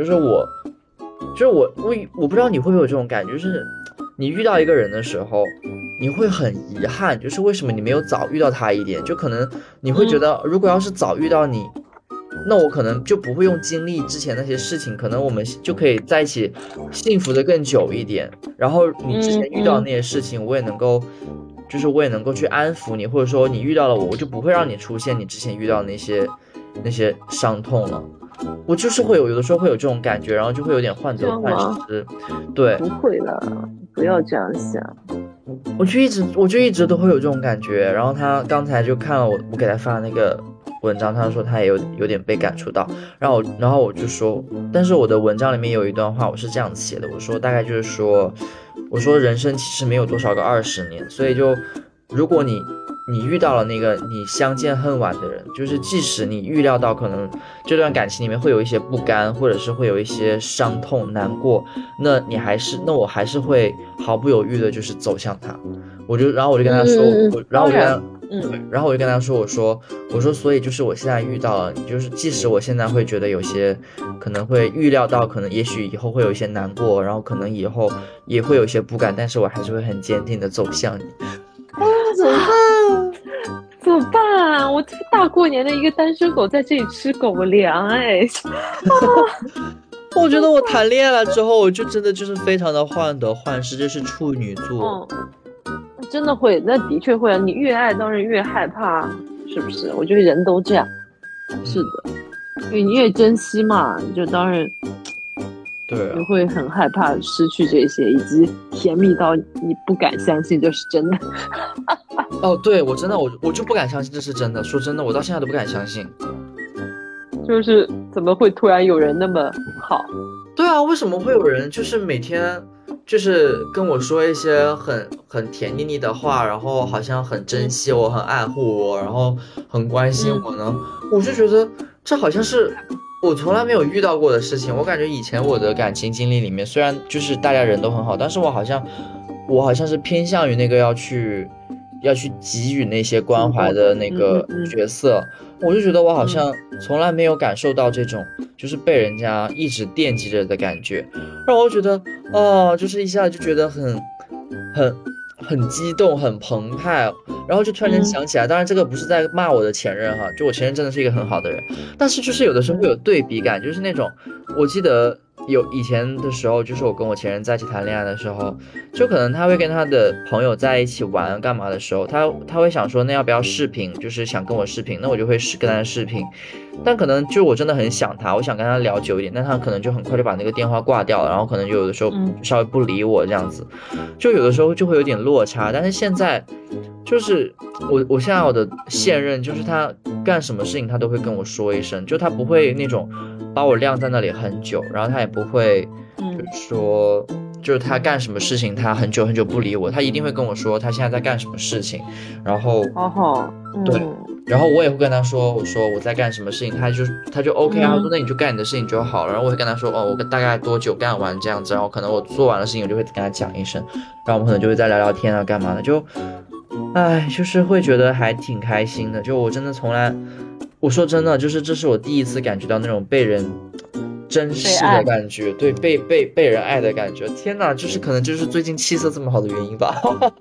我不知道你会不会有这种感觉，就是你遇到一个人的时候，你会很遗憾，就是为什么你没有早遇到他一点，就可能你会觉得，如果要是早遇到你。那我可能就不会用经历之前那些事情，可能我们就可以在一起幸福的更久一点。然后你之前遇到的那些事情，我也能够，就是我也能够去安抚你，或者说你遇到了我，我就不会让你出现你之前遇到的那些伤痛了。我就是会有的时候会有这种感觉，然后就会有点患得患失。对， 不会了，不要这样想。 我就一直都会有这种感觉。然后他刚才就看了我给他发那个文章，他说他也有点被感触到。然后我就说，但是我的文章里面有一段话我是这样子写的，我说大概就是说，我说人生其实没有多少个20年，所以就如果你遇到了那个你相见恨晚的人，就是即使你预料到可能这段感情里面会有一些不甘，或者是会有一些伤痛难过，那我还是会毫不犹豫的就是走向他。然后我就跟他说，然后我就跟他说，我说所以就是我现在遇到了你，就是即使我现在会觉得有些可能会预料到，可能也许以后会有一些难过，然后可能以后也会有一些不甘，但是我还是会很坚定的走向你。 怎么办？怎么办啊？我大过年的一个单身狗在这里吃狗粮，哎！ 我觉得我谈恋爱了之后，我就真的就是非常的患得患失，这是处女座。 真的会，那的确会啊。你越爱，当然越害怕，是不是？我觉得人都这样。是的，因为你越珍惜嘛，你就当然。对、啊，你会很害怕失去这些，以及甜蜜到你不敢相信这是真的。 对，我真的我就不敢相信这是真的。说真的，我到现在都不敢相信。 就是怎么会突然有人那么好？ 对啊，为什么会有人就是每天就是跟我说一些很甜腻腻的话，然后好像很珍惜我，很爱护我，然后很关心我呢？我就觉得这好像是我从来没有遇到过的事情。我感觉以前我的感情经历里面，虽然就是大家人都很好，但是我好像是偏向于那个要去给予那些关怀的那个角色。我就觉得我好像从来没有感受到这种就是被人家一直惦记着的感觉，让我觉得就是一下就觉得很激动，很澎湃。然后就突然间想起来，当然这个不是在骂我的前任哈，就我前任真的是一个很好的人，但是就是有的时候会有对比感，就是那种我记得有以前的时候，就是我跟我前任在一起谈恋爱的时候，就可能他会跟他的朋友在一起玩干嘛的时候，他会想说那要不要视频，就是想跟我视频，那我就会跟他视频。但可能就我真的很想他，我想跟他聊久一点，但他可能就很快就把那个电话挂掉了，然后可能就有的时候稍微不理我这样子，就有的时候就会有点落差。但是现在就是我现在我的现任，就是他干什么事情他都会跟我说一声，就他不会那种把我晾在那里很久，然后他也不会就是说就是他干什么事情他很久很久不理我，他一定会跟我说他现在在干什么事情，然后对，然后我也会跟他说，我说我在干什么事情，他就 OK 啊，他说那你就干你的事情就好了。然后我会跟他说我大概多久干完这样子，然后可能我做完了事情我就会跟他讲一声，然后我们可能就会再聊聊天啊干嘛的，就是会觉得还挺开心的。就我真的从来，我说真的，就是这是我第一次感觉到那种被人珍视的感觉，对，被人爱的感觉。天哪，就是可能就是最近气色这么好的原因吧。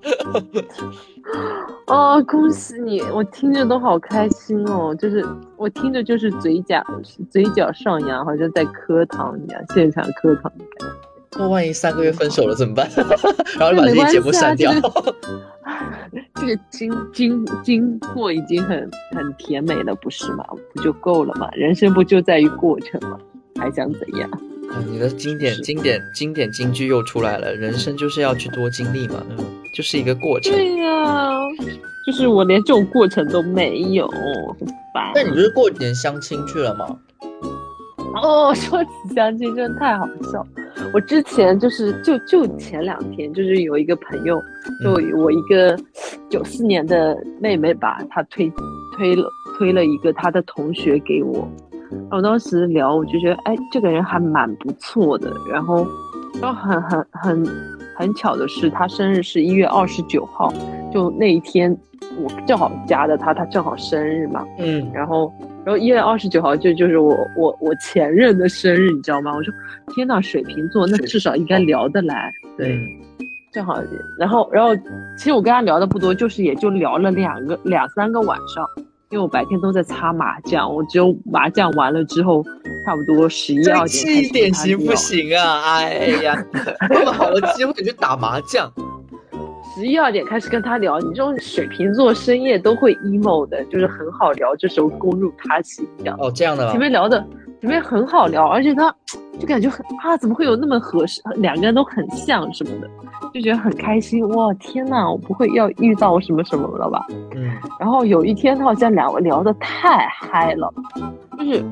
恭喜你，我听着都好开心哦，就是我听着就是嘴角上扬，好像在磕糖一样，现场磕糖的感觉。 那万一3个月分手了怎么办？然后就把这些节目删掉。 这个经过已经很甜美了，不是吗？不就够了吗？人生不就在于过程吗？还想怎样？ 你的经典金句又出来了，人生就是要去多经历嘛，就是一个过程。 对呀，就是我连这种过程都没有，很烦。 那你不是过年相亲去了吗？ 说起相亲真的太好笑。我之前就前2天，就是有一个朋友，就我一个94年的妹妹吧，她推了一个她的同学给我， 然后我当时聊，我就觉得，哎，这个人还蛮不错的。然后很巧的是，他生日是1月29号，就那一天我正好加的他正好生日嘛。然后1月29号就是我前任的生日，你知道吗？我说天呐，水瓶座那至少应该聊得来，对。正好，然后，其实我跟他聊的不多，就是也就聊了两三个晚上，因为我白天都在擦麻将，我只有麻将完了之后，差不多11、12点。 这一点行不行啊？哎呀，这么好的机会去打麻将 ，11、12点开始跟他聊，你这种水瓶座深夜都会 emo 的，就是很好聊，这时候攻入他心这样。 哦，这样的吗？ 前面很好聊，而且他就感觉怎么会有那么合适，两个人都很像什么的，就觉得很开心。哇，天哪，我不会要遇到什么什么了吧？然后有一天他好像两个聊得太嗨了，就是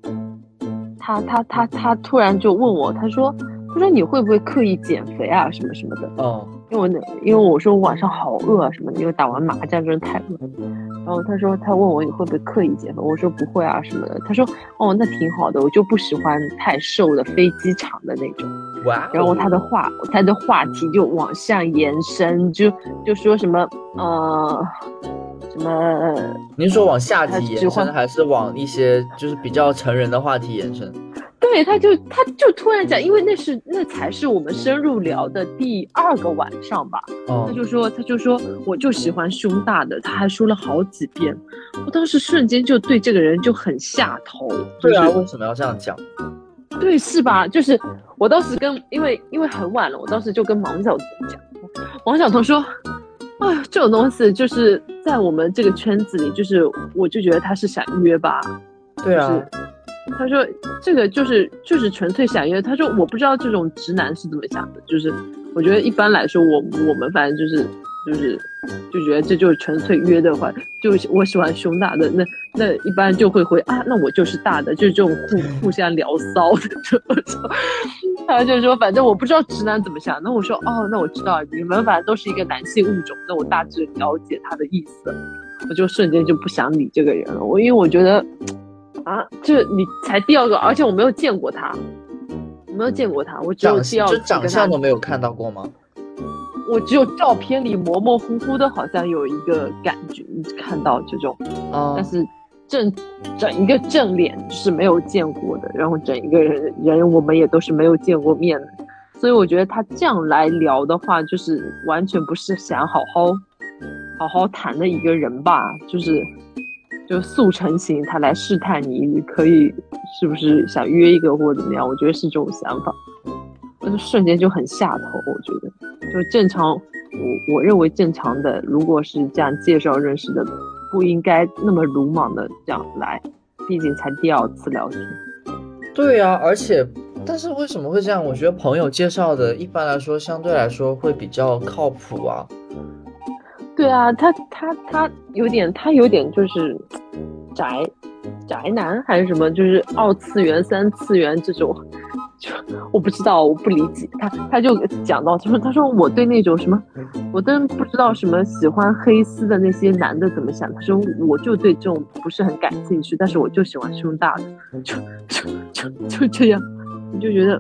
他突然就问我，他说你会不会刻意减肥啊什么什么的？因为我说我晚上好饿啊什么的，因为打完麻将真的太饿。然后他问我你会不会刻意减肥？我说不会啊什么的。他说那挺好的，我就不喜欢太瘦的飞机场的那种。 哇！ 然后他的话题就往下延伸，就说什么什么？ 您说往下题延伸，还是往一些就是比较成人的话题延伸？ 对，他就突然讲，因为那才是我们深入聊的第2个晚上吧。他就说我就喜欢胸大的，他还说了好几遍。我当时瞬间就对这个人就很下头。 对啊，为什么要这样讲？ 对，是吧？就是我当时因为很晚了，我当时就跟王晓彤讲，王晓彤说，这种东西就是在我们这个圈子里，就是我就觉得他是想约吧。 对啊。 他说这个就是纯粹想约。他说我不知道这种直男是怎么想的，就是我觉得一般来说我们反正就觉得这就是纯粹约的话，就是我喜欢胸大的，那一般就会回那我就是大的，就是这种互相聊骚的。他就说反正我不知道直男怎么想。那我说那我知道你们反正都是一个男性物种，那我大致了解他的意思。我就瞬间就不想理这个人了。因为我觉得这你才第2个，而且我没有见过他，我只有第2次， 长相都没有看到过吗？ 我只有照片里模模糊糊的，好像有一个感觉看到这种，但是整一个正脸是没有见过的，然后整一个人我们也都是没有见过面的，所以我觉得他这样来聊的话，就是完全不是想好好谈的一个人吧，就速成型，他来试探你可以是不是想约一个或者怎么样，我觉得是这种想法。我就瞬间就很下头，我觉得就正常，我认为正常的，如果是这样介绍认识的，不应该那么鲁莽的这样来，毕竟才第2次聊天。 对啊，但是为什么会这样？我觉得朋友介绍的一般来说相对来说会比较靠谱啊。 对啊，他有点就是宅男还是什么，就是2次元、3次元这种，就我不知道，我不理解。他就讲到，他说我对那种什么，我真不知道什么喜欢黑丝的那些男的怎么想。他说我就对这种不是很感兴趣，但是我就喜欢胸大的，就这样，我就觉得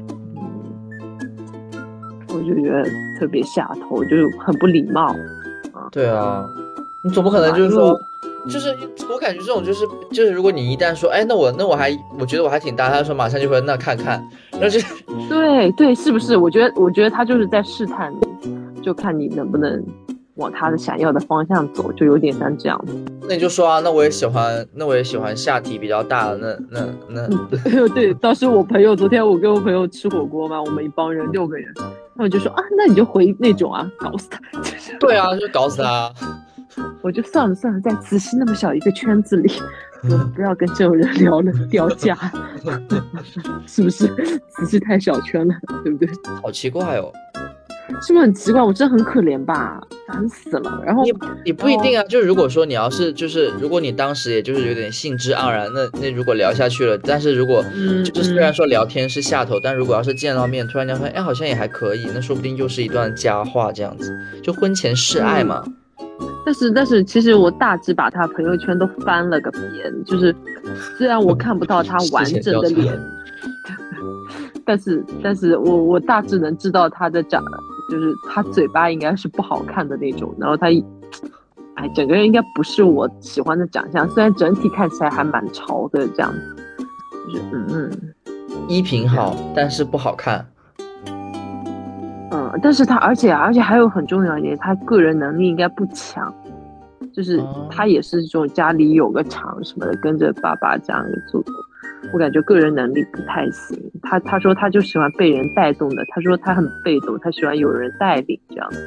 特别下头，就是很不礼貌。 对啊，你总不可能就是说，就是我感觉这种就是如果你一旦说，那我觉得我还挺大，他说马上就会那看看，然后就对，是不是？我觉得他就是在试探你，就看你能不能往他的想要的方向走，就有点像这样子。 那你就说那我也喜欢下体比较大的那对，当时昨天我跟我朋友吃火锅嘛，我们一帮人6个人，然后就说那你就回那种搞死他。 对啊，就搞死他。 我就算了，在慈溪那么小一个圈子里，不要跟这种人聊了，掉价，是不是？慈溪太小圈了，对不对？ 好奇怪哦。 是不是很奇怪？我真的很可怜吧，烦死了。然后你不一定啊，就如果说你要是如果你当时也就是有点兴致盎然，那如果聊下去了，但是如果就是虽然说聊天是下头，但如果要是见到面突然间发现好像也还可以，那说不定又是一段佳话，这样子就婚前示爱嘛。 但是其实我大致把他朋友圈都翻了个遍，就是虽然我看不到他完整的脸，但是我大致能知道他的就是他嘴巴应该是不好看的那种，然后他整个人应该不是我喜欢的长相，虽然整体看起来还蛮潮的这样子，就是衣品好，但是不好看。 但是他而且还有很重要一点，他个人能力应该不强，就是他也是这种家里有个厂什么的，跟着爸爸这样做，我感觉个人能力不太行。他说他就喜欢被人带动的，他说他很被动，他喜欢有人带领这样。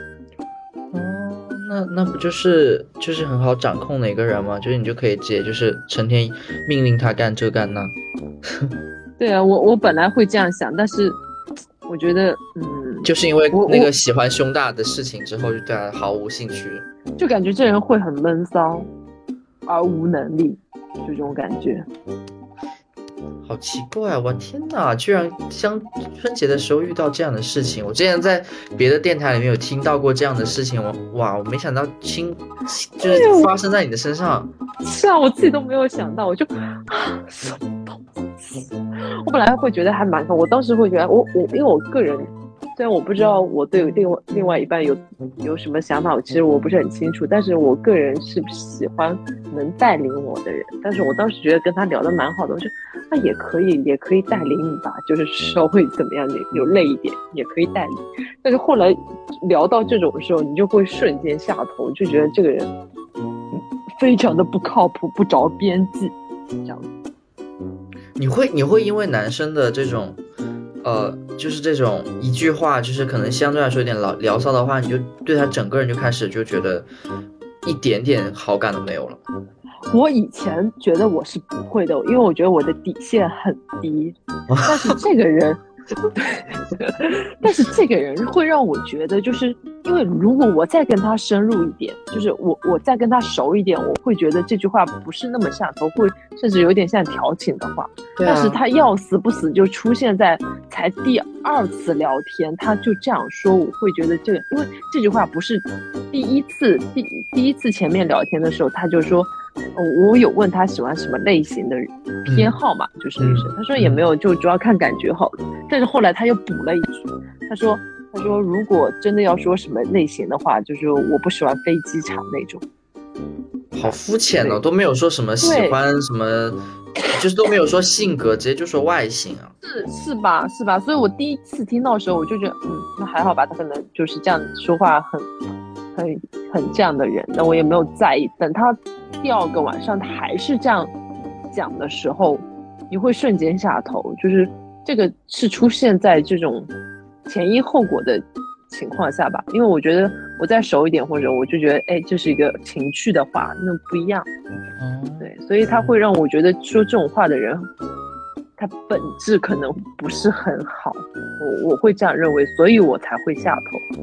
那不就是很好掌控的一个人吗？就是你就可以直接就是成天命令他干这干那。 对啊，我本来会这样想，但是我觉得就是因为那个喜欢胸大的事情之后，就对他毫无兴趣了， 就感觉这人会很闷骚而无能力，就这种感觉。 好奇怪啊！我天哪，居然像春节的时候遇到这样的事情。我之前在别的电台里面有听到过这样的事情，我没想到就是发生在你的身上。 是啊，我自己都没有想到，我就什么东西？我本来会觉得还蛮我当时会觉得因为我个人，虽然我不知道我对另外一半有什么想法，其实我不是很清楚，但是我个人是喜欢能带领我的人。但是我当时觉得跟他聊得蛮好的，我就也可以带领你吧，就是稍微怎么样有累一点也可以带领。但是后来聊到这种时候，你就会瞬间下头，就觉得这个人非常的不靠谱，不着边际这样子。 你会因为男生的这种就是这种一句话，就是可能相对来说有点聊骚的话，你就对他整个人就开始就觉得一点点好感都没有了？ 我以前觉得我是不会的，因为我觉得我的底线很低，但是这个人但是这个人会让我觉得，就是因为如果我再跟他深入一点，就是我再跟他熟一点，我会觉得这句话不是那么下头，会甚至有点像调情的话。但是他要死不死就出现在才第二次聊天，他就这样说，我会觉得这个，因为这句话不是第一次前面聊天的时候他就说，我有问他喜欢什么类型的偏好嘛，就是女生，他说也没有，就主要看感觉好了。但是后来他又补了一句，他说如果真的要说什么类型的话，就是我不喜欢飞机场那种。 好肤浅哦，都没有说什么喜欢什么，就是都没有说性格，直接就说外形啊。 是吧？所以我第一次听到的时候，我就觉得那还好吧，他可能就是这样说话很这样的人，那我也没有在意。等他第二个晚上他还是这样讲的时候，你会瞬间下头，就是这个是出现在这种前因后果的情况下吧。因为我觉得我再熟一点，或者我就觉得这是一个情趣的话，那不一样。对，所以他会让我觉得说这种话的人，他本质可能不是很好，我会这样认为，所以我才会下头。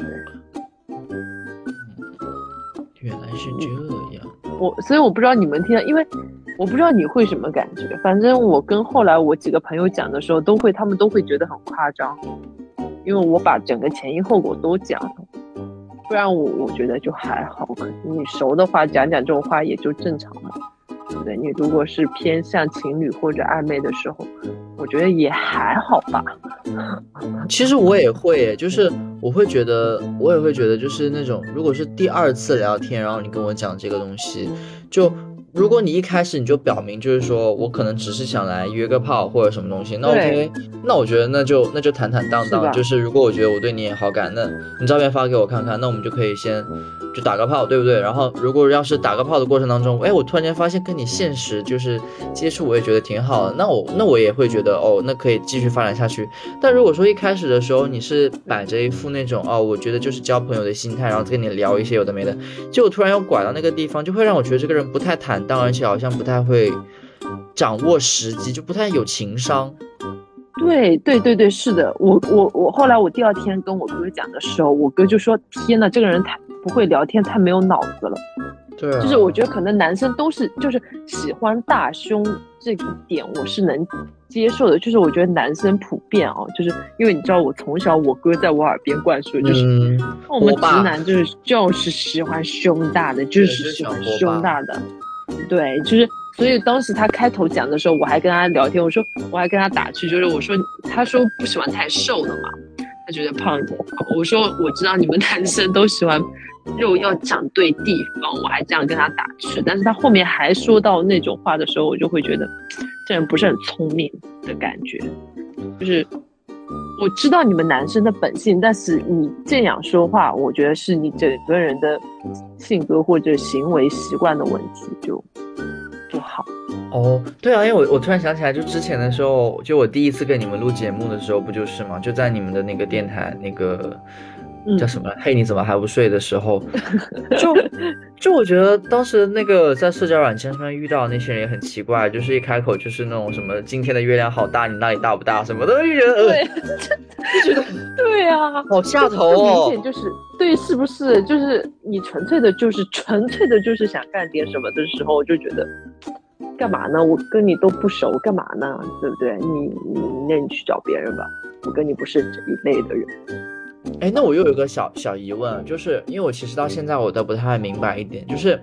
原来是这样。 所以我不知道你们听到，因为我不知道你会什么感觉。反正我跟后来我几个朋友讲的时候，他们都会觉得很夸张，因为我把整个前因后果都讲了。不然我觉得就还好，可能你熟的话讲这种话也就正常嘛。对，你如果是偏向情侣或者暧昧的时候，我觉得也还好吧。 其实我也会，就是我也会觉得，就是那种如果是第二次聊天，然后你跟我讲这个东西，就如果你一开始你就表明就是说我可能只是想来约个炮或者什么东西，那 OK， 那我觉得那就坦坦荡荡，就是如果我觉得我对你也好感，那你照片发给我看看，那我们就可以先就打个炮，对不对？然后如果要是打个炮的过程当中，我突然间发现跟你现实就是接触，我也觉得挺好的，那我也会觉得那可以继续发展下去。但如果说一开始的时候你是摆着一副那种我觉得就是交朋友的心态，然后跟你聊一些有的没的，结果突然要拐到那个地方，就会让我觉得这个人不太坦荡，而且好像不太会掌握时机，就不太有情商。 对，是的。我后来我第二天跟我哥讲的时候，我哥就说天哪，这个人太不会聊天，太没有脑子了。 对啊， 就是我觉得可能男生都是就是喜欢大胸这个点我是能接受的，就是我觉得男生普遍就是因为你知道我从小我哥在我耳边灌输，就是我们直男就是喜欢胸大的，就是喜欢胸大的。对，就是所以当时他开头讲的时候，我还跟他聊天，我还跟他打趣，就是他说不喜欢太瘦的嘛，他觉得胖一点。我说我知道你们男生都喜欢肉要长对地方，我还这样跟他打趣。但是他后面还说到那种话的时候，我就会觉得这人不是很聪明的感觉。就是我知道你们男生的本性，但是你这样说话，我觉得是你整个人的性格或者行为习惯的问题，就不好。 哦，对啊，因为我突然想起来，就之前的时候，就我第一次跟你们录节目的时候，不就是嘛，就在你们的那个电台那个叫什么嘿你怎么还不睡的时候，就我觉得当时那个在社交软件上面遇到的那些人也很奇怪，就是一开口就是那种什么今天的月亮好大，你那里大不大什么的，就觉得对， 就觉得对啊， 好下头哦。 明显就是对，是不是？就是你纯粹的就是想干点什么的时候，我就觉得干嘛呢？我跟你都不熟，干嘛呢？对不对？那你去找别人吧，我跟你不是这一类的人。 哎，那我又有个小疑问，就是因为我其实到现在我都不太明白一点，就是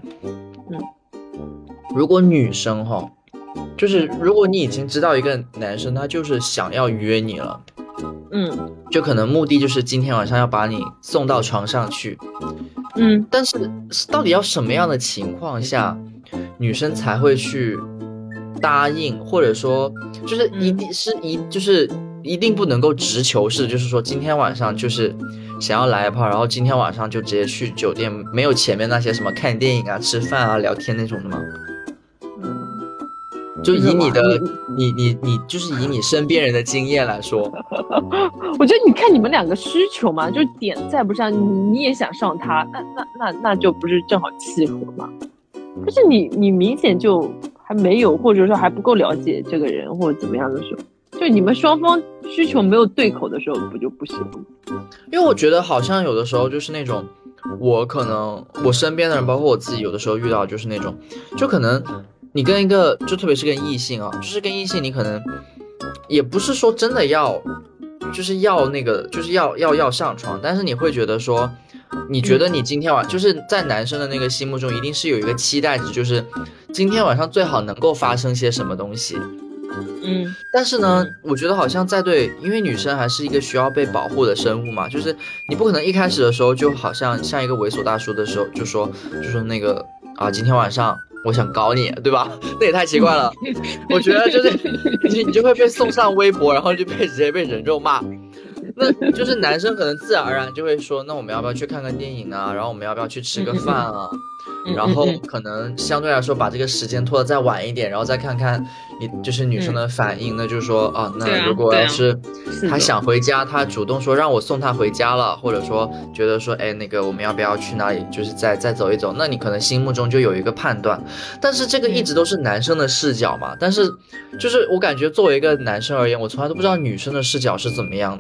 如果女生哈，就是如果你已经知道一个男生他就是想要约你了，就可能目的就是今天晚上要把你送到床上去，但是到底要什么样的情况下女生才会去答应，或者说就是一定不能够直球式，就是说今天晚上就是想要来一炮，然后今天晚上就直接去酒店，没有前面那些什么看电影啊、吃饭啊、聊天那种的吗？就以你的你就是以你身边人的经验来说， 我觉得你看你们两个需求嘛，就点在不上，你也想上他，那就不是正好契合吗？可是你明显就还没有，或者说还不够了解这个人，或者怎么样的时候。就你们双方需求没有对口的时候，不就不行了吗？ 因为我觉得好像有的时候就是那种，可能我身边的人，包括我自己，有的时候遇到就是那种，就可能你跟一个，就特别是跟异性啊，就是跟异性，你可能也不是说真的要，就是要那个，就是要上床，但是你会觉得说，你觉得你今天晚就是在男生的那个心目中，一定是有一个期待值，就是今天晚上最好能够发生些什么东西。但是呢，我觉得好像因为女生还是一个需要被保护的生物嘛，就是你不可能一开始的时候就好像一个猥琐大叔的时候就说那个啊，今天晚上我想搞你，对吧？那也太奇怪了。我觉得就是你就会被送上微博，然后就直接被人肉骂。那就是男生可能自然而然就会说，那我们要不要去看看电影啊？然后我们要不要去吃个饭啊？然后可能相对来说把这个时间拖得再晚一点，然后再看看你就是女生的反应，那就是说啊，那如果要是她想回家，她主动说让我送她回家了，或者说觉得说，哎，那个我们要不要去哪里，就是再走一走，那你可能心目中就有一个判断。但是这个一直都是男生的视角嘛，但是就是我感觉作为一个男生而言，我从来都不知道女生的视角是怎么样的。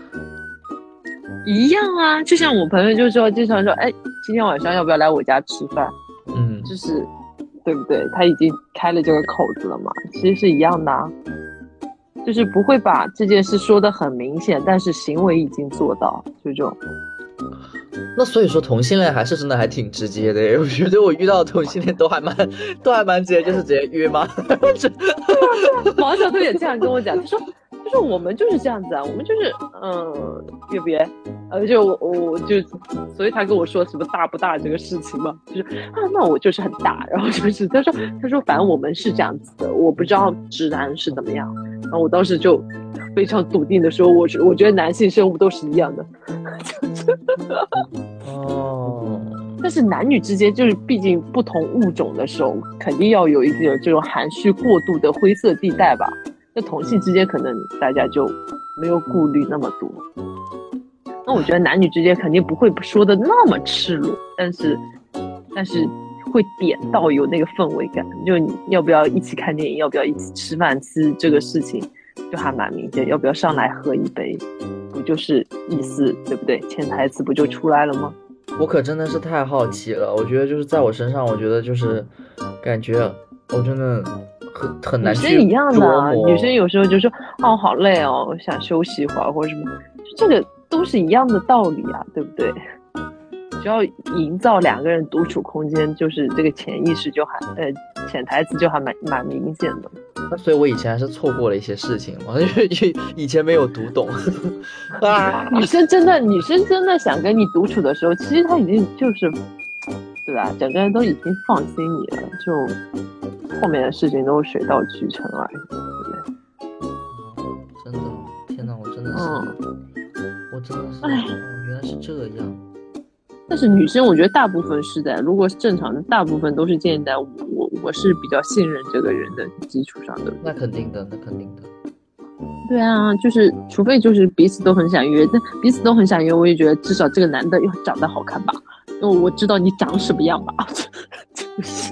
一样啊，就像我朋友就说，经常说，哎，今天晚上要不要来我家吃饭？就是对不对？他已经开了这个口子了嘛，其实是一样的啊，就是不会把这件事说得很明显，但是行为已经做到，就这种。 那所以说同性恋还是真的还挺直接的，我觉得我遇到的同性恋都还蛮直接，就是直接约吗？ 王小偷也这样跟我讲，他说我们就是这样子啊，我们就是约不约？就我就，所以他跟我说什么大不大这个事情嘛，就是啊，那我就是很大，然后就是他说反正我们是这样子的，我不知道直男是怎么样。然后我当时就非常笃定的说，我觉得男性生物都是一样的。 哦。 但是男女之间就是毕竟不同物种的时候，肯定要有一个这种含蓄过度的灰色地带吧。那同性之间可能大家就没有顾虑那么多。那我觉得男女之间肯定不会说的那么赤裸，但是会点到有那个氛围感，就你要不要一起看电影，要不要一起吃饭，其实这个事情就还蛮明显，要不要上来喝一杯，不就是意思对不对？潜台词不就出来了吗？ 我可真的是太好奇了，我觉得就是在我身上，我觉得就是感觉我真的很难去女生一样的啊，女生有时候就说哦好累哦，我想休息一会儿或者什么，这个都是一样的道理啊，对不对？ 就要营造两个人独处空间，就是这个潜意识就还潜台词就还蛮明显的。 那所以我以前还是错过了一些事情，我以前没有读懂啊。 女生真的想跟你独处的时候，其实她已经就是对吧，整个人都已经放心你了，就后面的事情都水到渠成了，对不对？ 真的，天哪，我真的是，我真的是，原来是这样。 但是女生我觉得大部分是在，如果正常的大部分都是建立在我是比较信任这个人的基础上的。 那肯定的。 对啊，就是除非就是彼此都很想约，但彼此都很想约，我也觉得至少这个男的要长得好看吧，因为我知道你长什么样吧。就是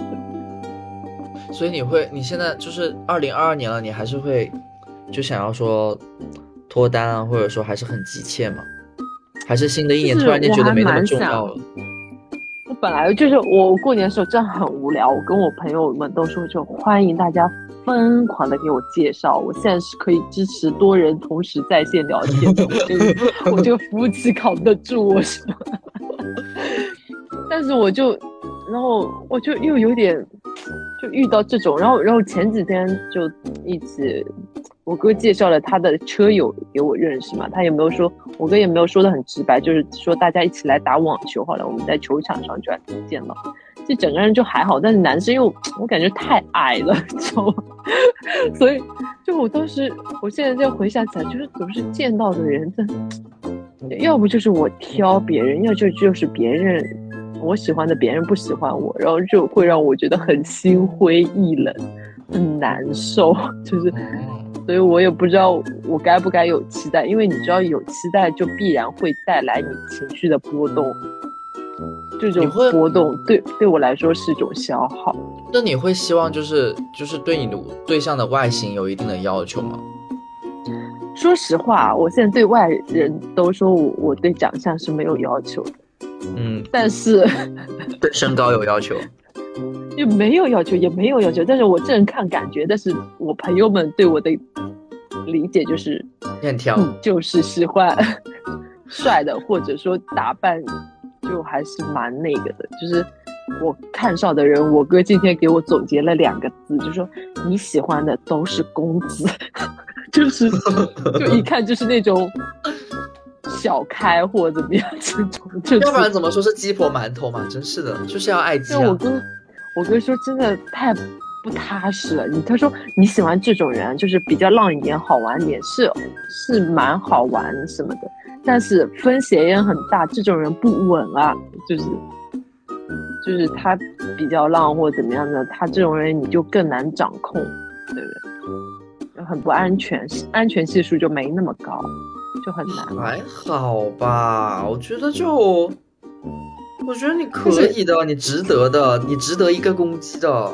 所以你现在就是2022年了，你还是会就想要说脱单啊，或者说还是很急切吗？还是新的一年突然间觉得没那么重要了？ 我本来就是我过年的时候真的很无聊，我跟我朋友们都说就欢迎大家疯狂的给我介绍，我现在是可以支持多人同时在线聊天的，我这个服务器扛得住我什么？但是然后我就又有点就遇到这种，然后前几天就一起。我哥介绍了他的车友给我认识嘛，我哥也没有说的很直白，就是说大家一起来打网球好了，我们在球场上就见到，就整个人就还好，但是男生又我感觉太矮了，知道吗？所以就我现在再回想起来，就是总是见到的人，要不就是我挑别人，要就是别人我喜欢的别人不喜欢我，然后就会让我觉得很心灰意冷，很难受，就是。所以我也不知道我该不该有期待，因为你知道有期待就必然会带来你情绪的波动，这种波动对我来说是一种消耗。 那你会希望就是对你的对象的外形有一定的要求吗？ 说实话，我现在对外人都说我对长相是没有要求的，但是对身高有要求。 也没有要求，但是我这人看感觉，但是我朋友们对我的理解就是很挑， 就是喜欢帅的，或者说打扮就还是蛮那个的，就是我看上的人，我哥今天给我总结了2个字，就说你喜欢的都是公子，就一看就是那种小开或怎么样这种， 要不然怎么说是鸡婆馒头嘛？真是的，就是要爱鸡啊。 我哥说真的太不踏实了，他说你喜欢这种人，就是比较浪一点、好玩一点，是蛮好玩什么的，但是风险也很大，这种人不稳啊，就是他比较浪或怎么样的，他这种人你就更难掌控，对不对？很不安全，安全系数就没那么高，就很难。 还好吧，我觉得你可以的，你值得的，你值得一个公鸡的。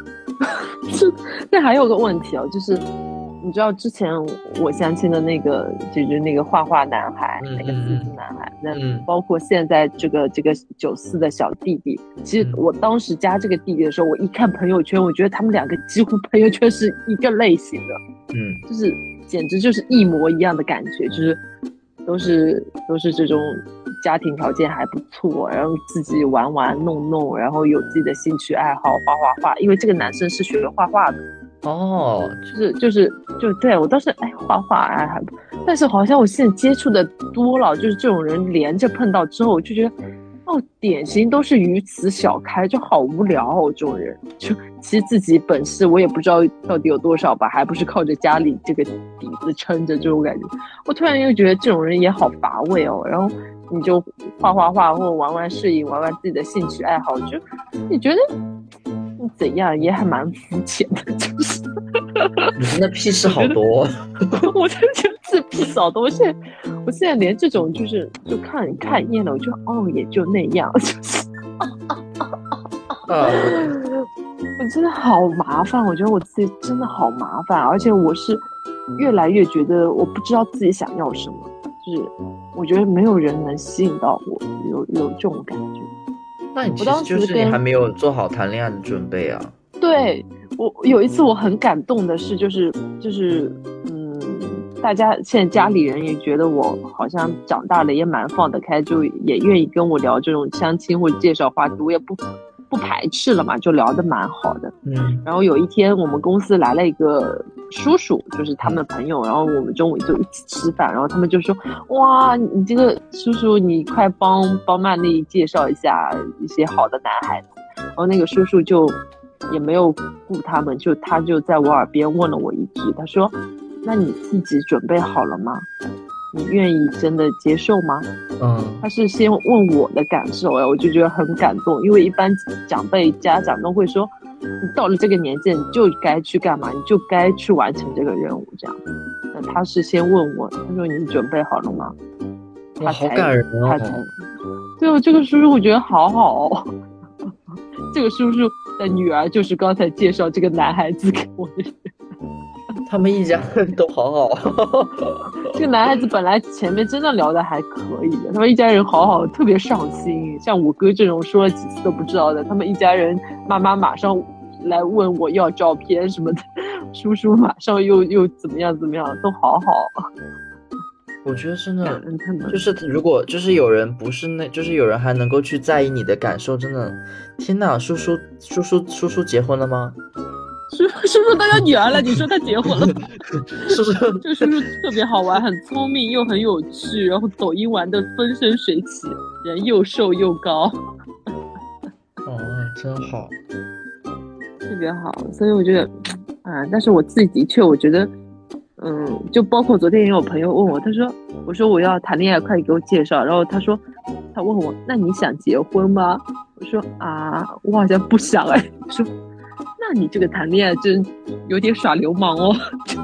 那还有个问题哦，就是你知道之前我相亲的那个就是那个画画男孩，那个四字男孩，那包括现在这个94的小弟弟，其实我当时加这个弟弟的时候，我一看朋友圈，我觉得他们2个几乎朋友圈是一个类型的，就是简直就是一模一样的感觉，就是都是这种家庭条件还不错，然后自己玩玩弄，然后有自己的兴趣爱好，画，因为这个男生是学画画的。 哦， 就对我当时画画还不，但是好像我现在接触的多了，就是这种人连着碰到之后，我就觉得典型都是鱼此小开，就好无聊哦，这种人就其实自己本事我也不知道到底有多少吧，还不是靠着家里这个底子撑着，这种感觉。我突然又觉得这种人也好乏味哦，然后你就画或者玩摄影，玩自己的兴趣爱好，就你觉得怎样也还蛮肤浅的，就是你真的屁事好多。 我就觉得自屁少多，我现在连这种就看厌了，我就也就那样，就是我真的好麻烦，我觉得我自己真的好麻烦，而且我是越来越觉得我不知道自己想要什么，就是我觉得没有人能吸引到我，有这种感觉。 那你其实就是你还没有做好谈恋爱的准备啊。 对，我有一次我很感动的是，就是大家现在家里人也觉得我好像长大了，也蛮放得开，就也愿意跟我聊这种相亲或者介绍话题，我也不排斥了嘛，就聊得蛮好的。然后有一天我们公司来了一个叔叔，就是他们的朋友，然后我们中午就一起吃饭，然后他们就说，哇，你这个叔叔你快帮曼丽介绍一下一些好的男孩子。然后那个叔叔就也没有顾他们，他就在我耳边问了我一句，他说，那你自己准备好了吗？你愿意真的接受吗？他是先问我的感受，我就觉得很感动，因为一般长辈家长都会说，你到了这个年纪你就该去干嘛，你就该去完成这个任务这样。那他是先问我，他说你准备好了吗？ 哇，好感人哦！ 他才对，这个叔叔我觉得好好哦。这个叔叔的女儿就是刚才介绍这个男孩子给我的人。 他们一家人都好好。 这个男孩子本来前面真的聊得还可以的，他们一家人好好，特别上心。像我哥这种说了几次都不知道的，他们一家人妈妈马上来问我要照片什么的，叔叔马上又怎么样，都好好。 我觉得真的就是如果就是有人不是就是有人还能够去在意你的感受，真的天哪！叔叔结婚了吗？ 叔叔都有女儿了，你说他结婚了吗？ 叔叔这个叔叔特别好玩，很聪明又很有趣，然后抖音玩的风生水起，人又瘦又高。 真好， 特别好。所以我觉得但是我自己的确我觉得就包括昨天也有朋友问我，我说我要谈恋爱，快给我介绍。然后他问我，那你想结婚吗？我说我好像不想哎。说那你这个谈恋爱真有点耍流氓哦。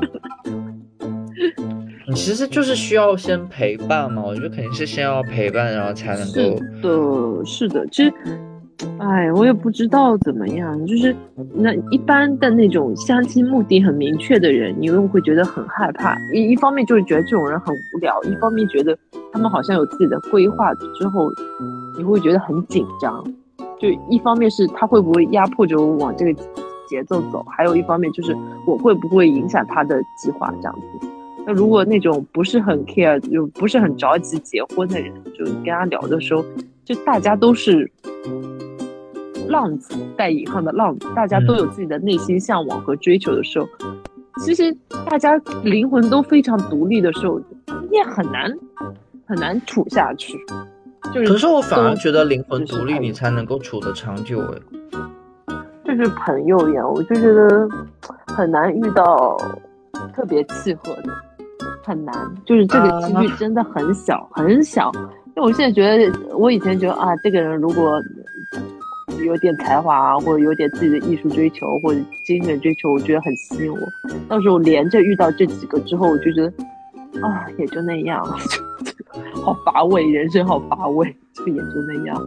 你其实就是需要先陪伴嘛，我觉得肯定是先要陪伴，然后才能够。 是的，其实我也不知道怎么样，就是那一般的那种相亲目的很明确的人，你又会觉得很害怕。一方面就是觉得这种人很无聊，一方面觉得他们好像有自己的规划之后，你会觉得很紧张。就一方面是他会不会压迫着我往这个节奏走，还有一方面就是我会不会影响他的计划这样子。那如果那种不是很 care 就不是很着急结婚的人，就跟他聊的时候，就大家都是浪子，带引号的浪子，大家都有自己的内心向往和追求的时候，其实大家灵魂都非常独立的时候，也很难处下去。 可是我反而觉得灵魂独立你才能够处得长久就是朋友呀，我就觉得很难遇到特别契合的，很难，就是这个几率真的很小很小。因为我现在觉得，我以前觉得这个人如果有点才华或者有点自己的艺术追求或者精神追求，我觉得很吸引我。到时候连着遇到这几个之后，我就觉得也就那样，好乏味，人生好乏味，就也就那样。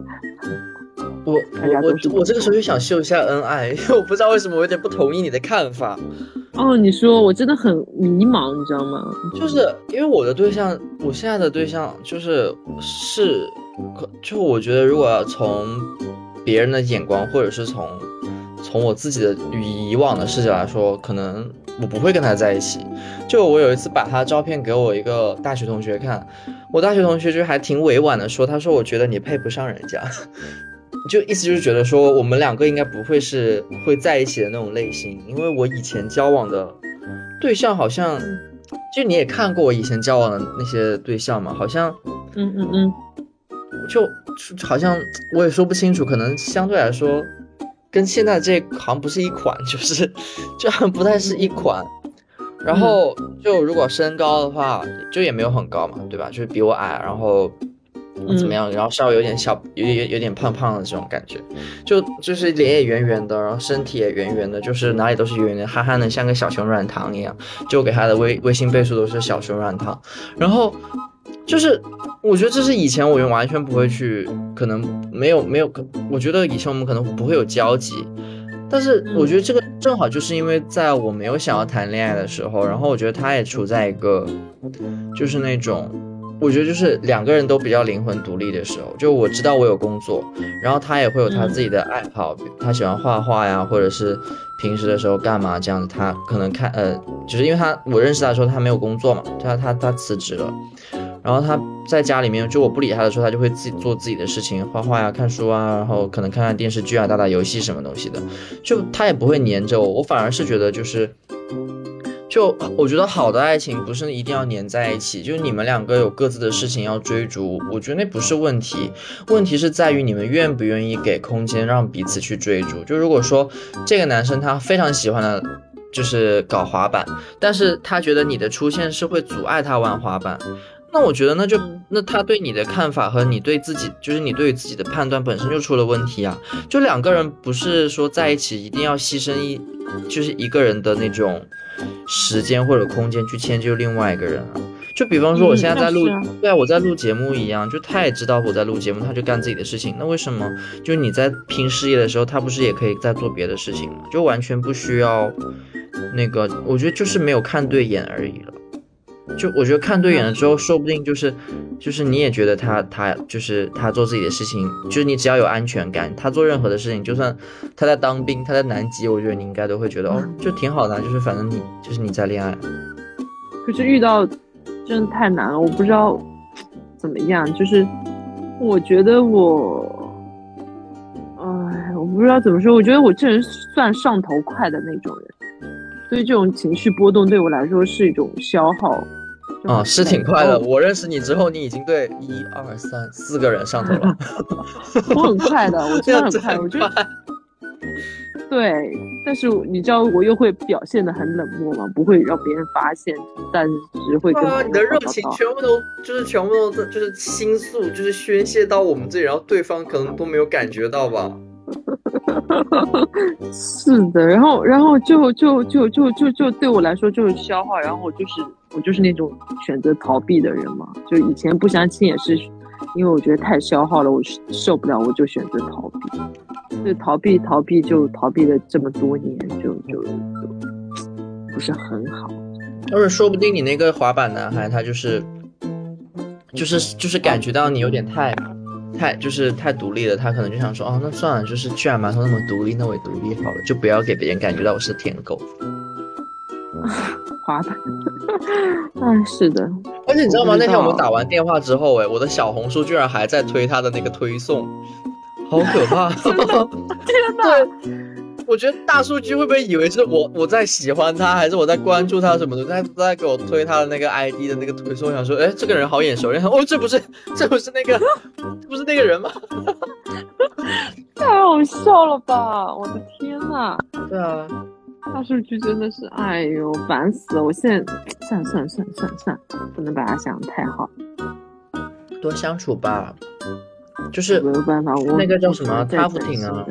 我这个时候就想秀一下恩爱，因为我不知道为什么我有点不同意你的看法。 你说我真的很迷茫，你知道吗？ 就是因为我现在的对象就我觉得如果要从别人的眼光，或者是从我自己的以往的视角来说，可能我不会跟他在一起。就我有一次把他照片给我一个大学同学看，我大学同学就还挺委婉的说，他说我觉得你配不上人家。就意思就是觉得说我们两个应该不会是会在一起的那种类型，因为我以前交往的对象好像，就你也看过我以前交往的那些对象嘛，好像就好像我也说不清楚，可能相对来说跟现在这好像不是一款，就好像不太是一款。然后就如果身高的话就也没有很高嘛，对吧，就是比我矮，然后怎么样，然后稍微有点有点胖胖的这种感觉，就是脸也圆圆的，然后身体也圆圆的，就是哪里都是圆圆的，憨憨的，像个小熊软糖一样。就给他的微信倍数都是小熊软糖。然后就是我觉得这是以前我完全不会去，可能没有，我觉得以前我们可能不会有交集。但是我觉得这个正好就是因为在我没有想要谈恋爱的时候，然后我觉得他也处在一个就是那种我觉得就是两个人都比较灵魂独立的时候，就我知道我有工作，然后他也会有他自己的爱好，他喜欢画画呀，或者是平时的时候干嘛这样子，他可能就是因为我认识他的时候他没有工作嘛，他辞职了，然后他在家里面，就我不理他的时候，他就会自己做自己的事情，画画呀、看书啊，然后可能看看电视剧啊、打打游戏什么东西的，就他也不会黏着我，我反而是觉得就我觉得好的爱情不是一定要黏在一起，就是你们两个有各自的事情要追逐，我觉得那不是问题，问题是在于你们愿不愿意给空间让彼此去追逐。就如果说这个男生他非常喜欢的就是搞滑板，但是他觉得你的出现是会阻碍他玩滑板，那我觉得那他对你的看法和你对自己，就是你对于自己的判断本身就出了问题啊。就两个人不是说在一起一定要牺牲就是一个人的那种时间或者空间去迁就另外一个人啊。就比方说我现在在录，对啊，我在录节目一样，就他也知道我在录节目，他就干自己的事情。那为什么就你在拼事业的时候，他不是也可以在做别的事情吗？就完全不需要那个，我觉得就是没有看对眼而已了。就我觉得看对眼了之后，说不定就是你也觉得他就是他做自己的事情，就是你只要有安全感，他做任何的事情，就算他在当兵，他在南极，我觉得你应该都会觉得哦，就挺好的，就是反正你在恋爱。 可是遇到真的太难了，我不知道怎么样，就是我觉得我不知道怎么说，我觉得我这人算上头快的那种人，所以这种情绪波动对我来说是一种消耗。 是挺快的。我认识你之后，你已经对1、2、3、4个人上头了。 我很快的，我真的很快，我觉得。对，但是你知道我又会表现得很冷漠嘛，不会让别人发现，但是只会跟你的热情全部都就是倾诉，就是宣泄到我们这里，然后对方可能都没有感觉到吧。 是的，然后就对我来说就是消耗，然后我就是那种选择逃避的人嘛，就以前不相亲也是因为我觉得太消耗了，我受不了，我就选择逃避，就逃避就逃避了这么多年，就不是很好。 而且说不定你那个滑板男孩他就是感觉到你有点太独立了，他可能就想说那算了，就是居然馒头那么独立，那我也独立好了，就不要给别人感觉到我是舔狗。 滑板，是的。 而且你知道吗？那天我们打完电话之后，我的小红书居然还在推他的那个推送，好可怕！ 天哪！ 我觉得大数据会不会以为是我在喜欢他，还是我在关注他什么的？他都在给我推他的那个 ID 的那个推送，我想说，这个人好眼熟，然后这不是那个人吗？ 太好笑了吧！我的天哪！ 对啊， 大数据真的是，哎呦，烦死了！我现在算了，不能把他想得太好。 多相处吧，就是没有办法， 那个叫什么他不挺啊。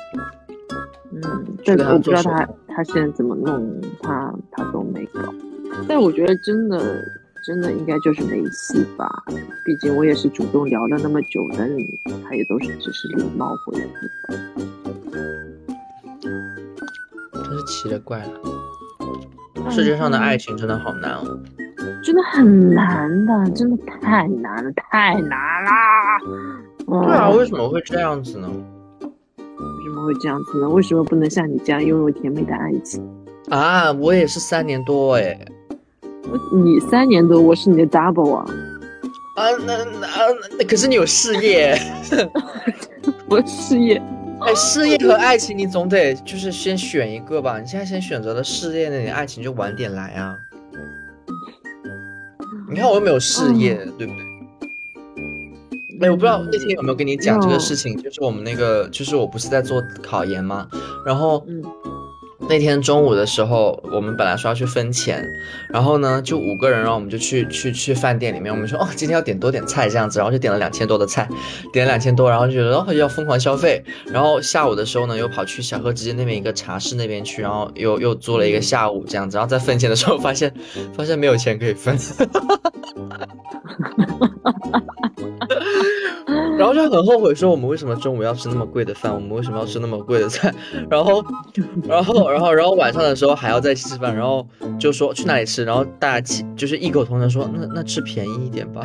但我不知道他现在怎么弄，他都没搞。但我觉得真的应该就是没戏吧，毕竟我也是主动聊了那么久，但是他也都是只是礼貌回复。 真是奇了怪了，世界上的爱情真的好难哦， 真的很难的，真的太难了，太难啦！ 对啊，为什么会这样子呢？ 为什么会这样子呢？为什么不能像你这样拥有甜美的爱情啊？我也是3年多你3年多，我是你的 double 啊！ 那可是你有事业， 我事业， 事业和爱情你总得就是先选一个吧。你现在先选择了事业，那你爱情就晚点来啊。你看我又没有事业，对不对？我不知道那天有没有跟你讲这个事情，就是我们那个，就是我不是在做考研吗？然后那天中午的时候，我们本来说要去分钱，然后呢就5个人，然后我们就去饭店里面，我们说今天要点多点菜这样子，然后就点了2000多的菜，点了2000多，然后就觉得要疯狂消费，然后下午的时候呢又跑去小河直接那边一个茶室那边去，然后又租了一个下午这样子，然后在分钱的时候发现没有钱可以分。 然后就很后悔说我们为什么中午要吃那么贵的饭，我们为什么要吃那么贵的菜，然后晚上的时候还要再一起吃饭，然后就说去哪里吃，然后大家就是异口同声说那吃便宜一点吧。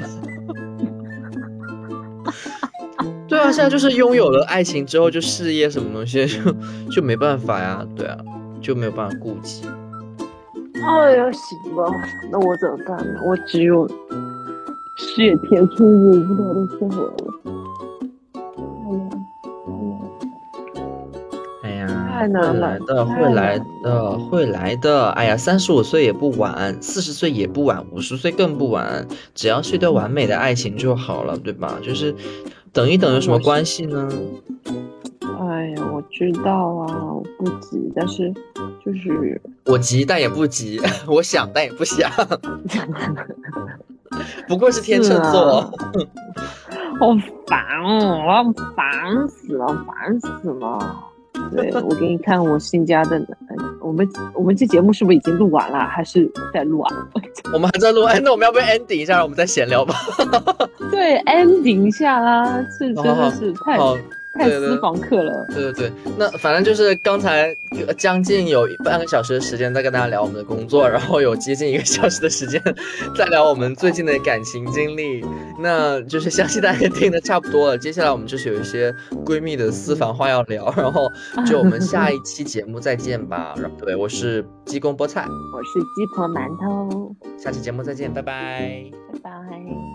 对啊，现在就是拥有了爱情之后，就事业什么东西就没办法呀，对啊，就没有办法顾及。 哎呀，行吧，那我怎么办呢？我只有事业填充我无聊的生活了。 哎呀， 太难了， 会来的。哎呀，35岁也不晚，40岁也不晚，50岁更不晚，只要是一段完美的爱情就好了，对吧？就是等一等有什么关系呢？ 哎呀，我知道啊，我不急，但是就是我急但也不急，我想但也不想，不过是天秤座。 好烦哦，我要烦死了，烦死了。对，我给你看我新加的，我们这节目是不是已经录完了，还是在录啊？ 我们还在录，哎，那我们要不要 ending 一下，我们再闲聊吧？ 对 ，ending 一下啦，这真的是太私房课了。 对，那反正就是刚才将近有半个小时的时间在跟大家聊我们的工作，然后有接近1个小时的时间在聊我们最近的感情经历，那就是相信大家也听得差不多了。接下来我们就是有一些闺蜜的私房话要聊，然后就我们下一期节目再见吧。对，我是鸡公菠菜， 我是鸡婆馒头， 下期节目再见，拜拜， 拜拜。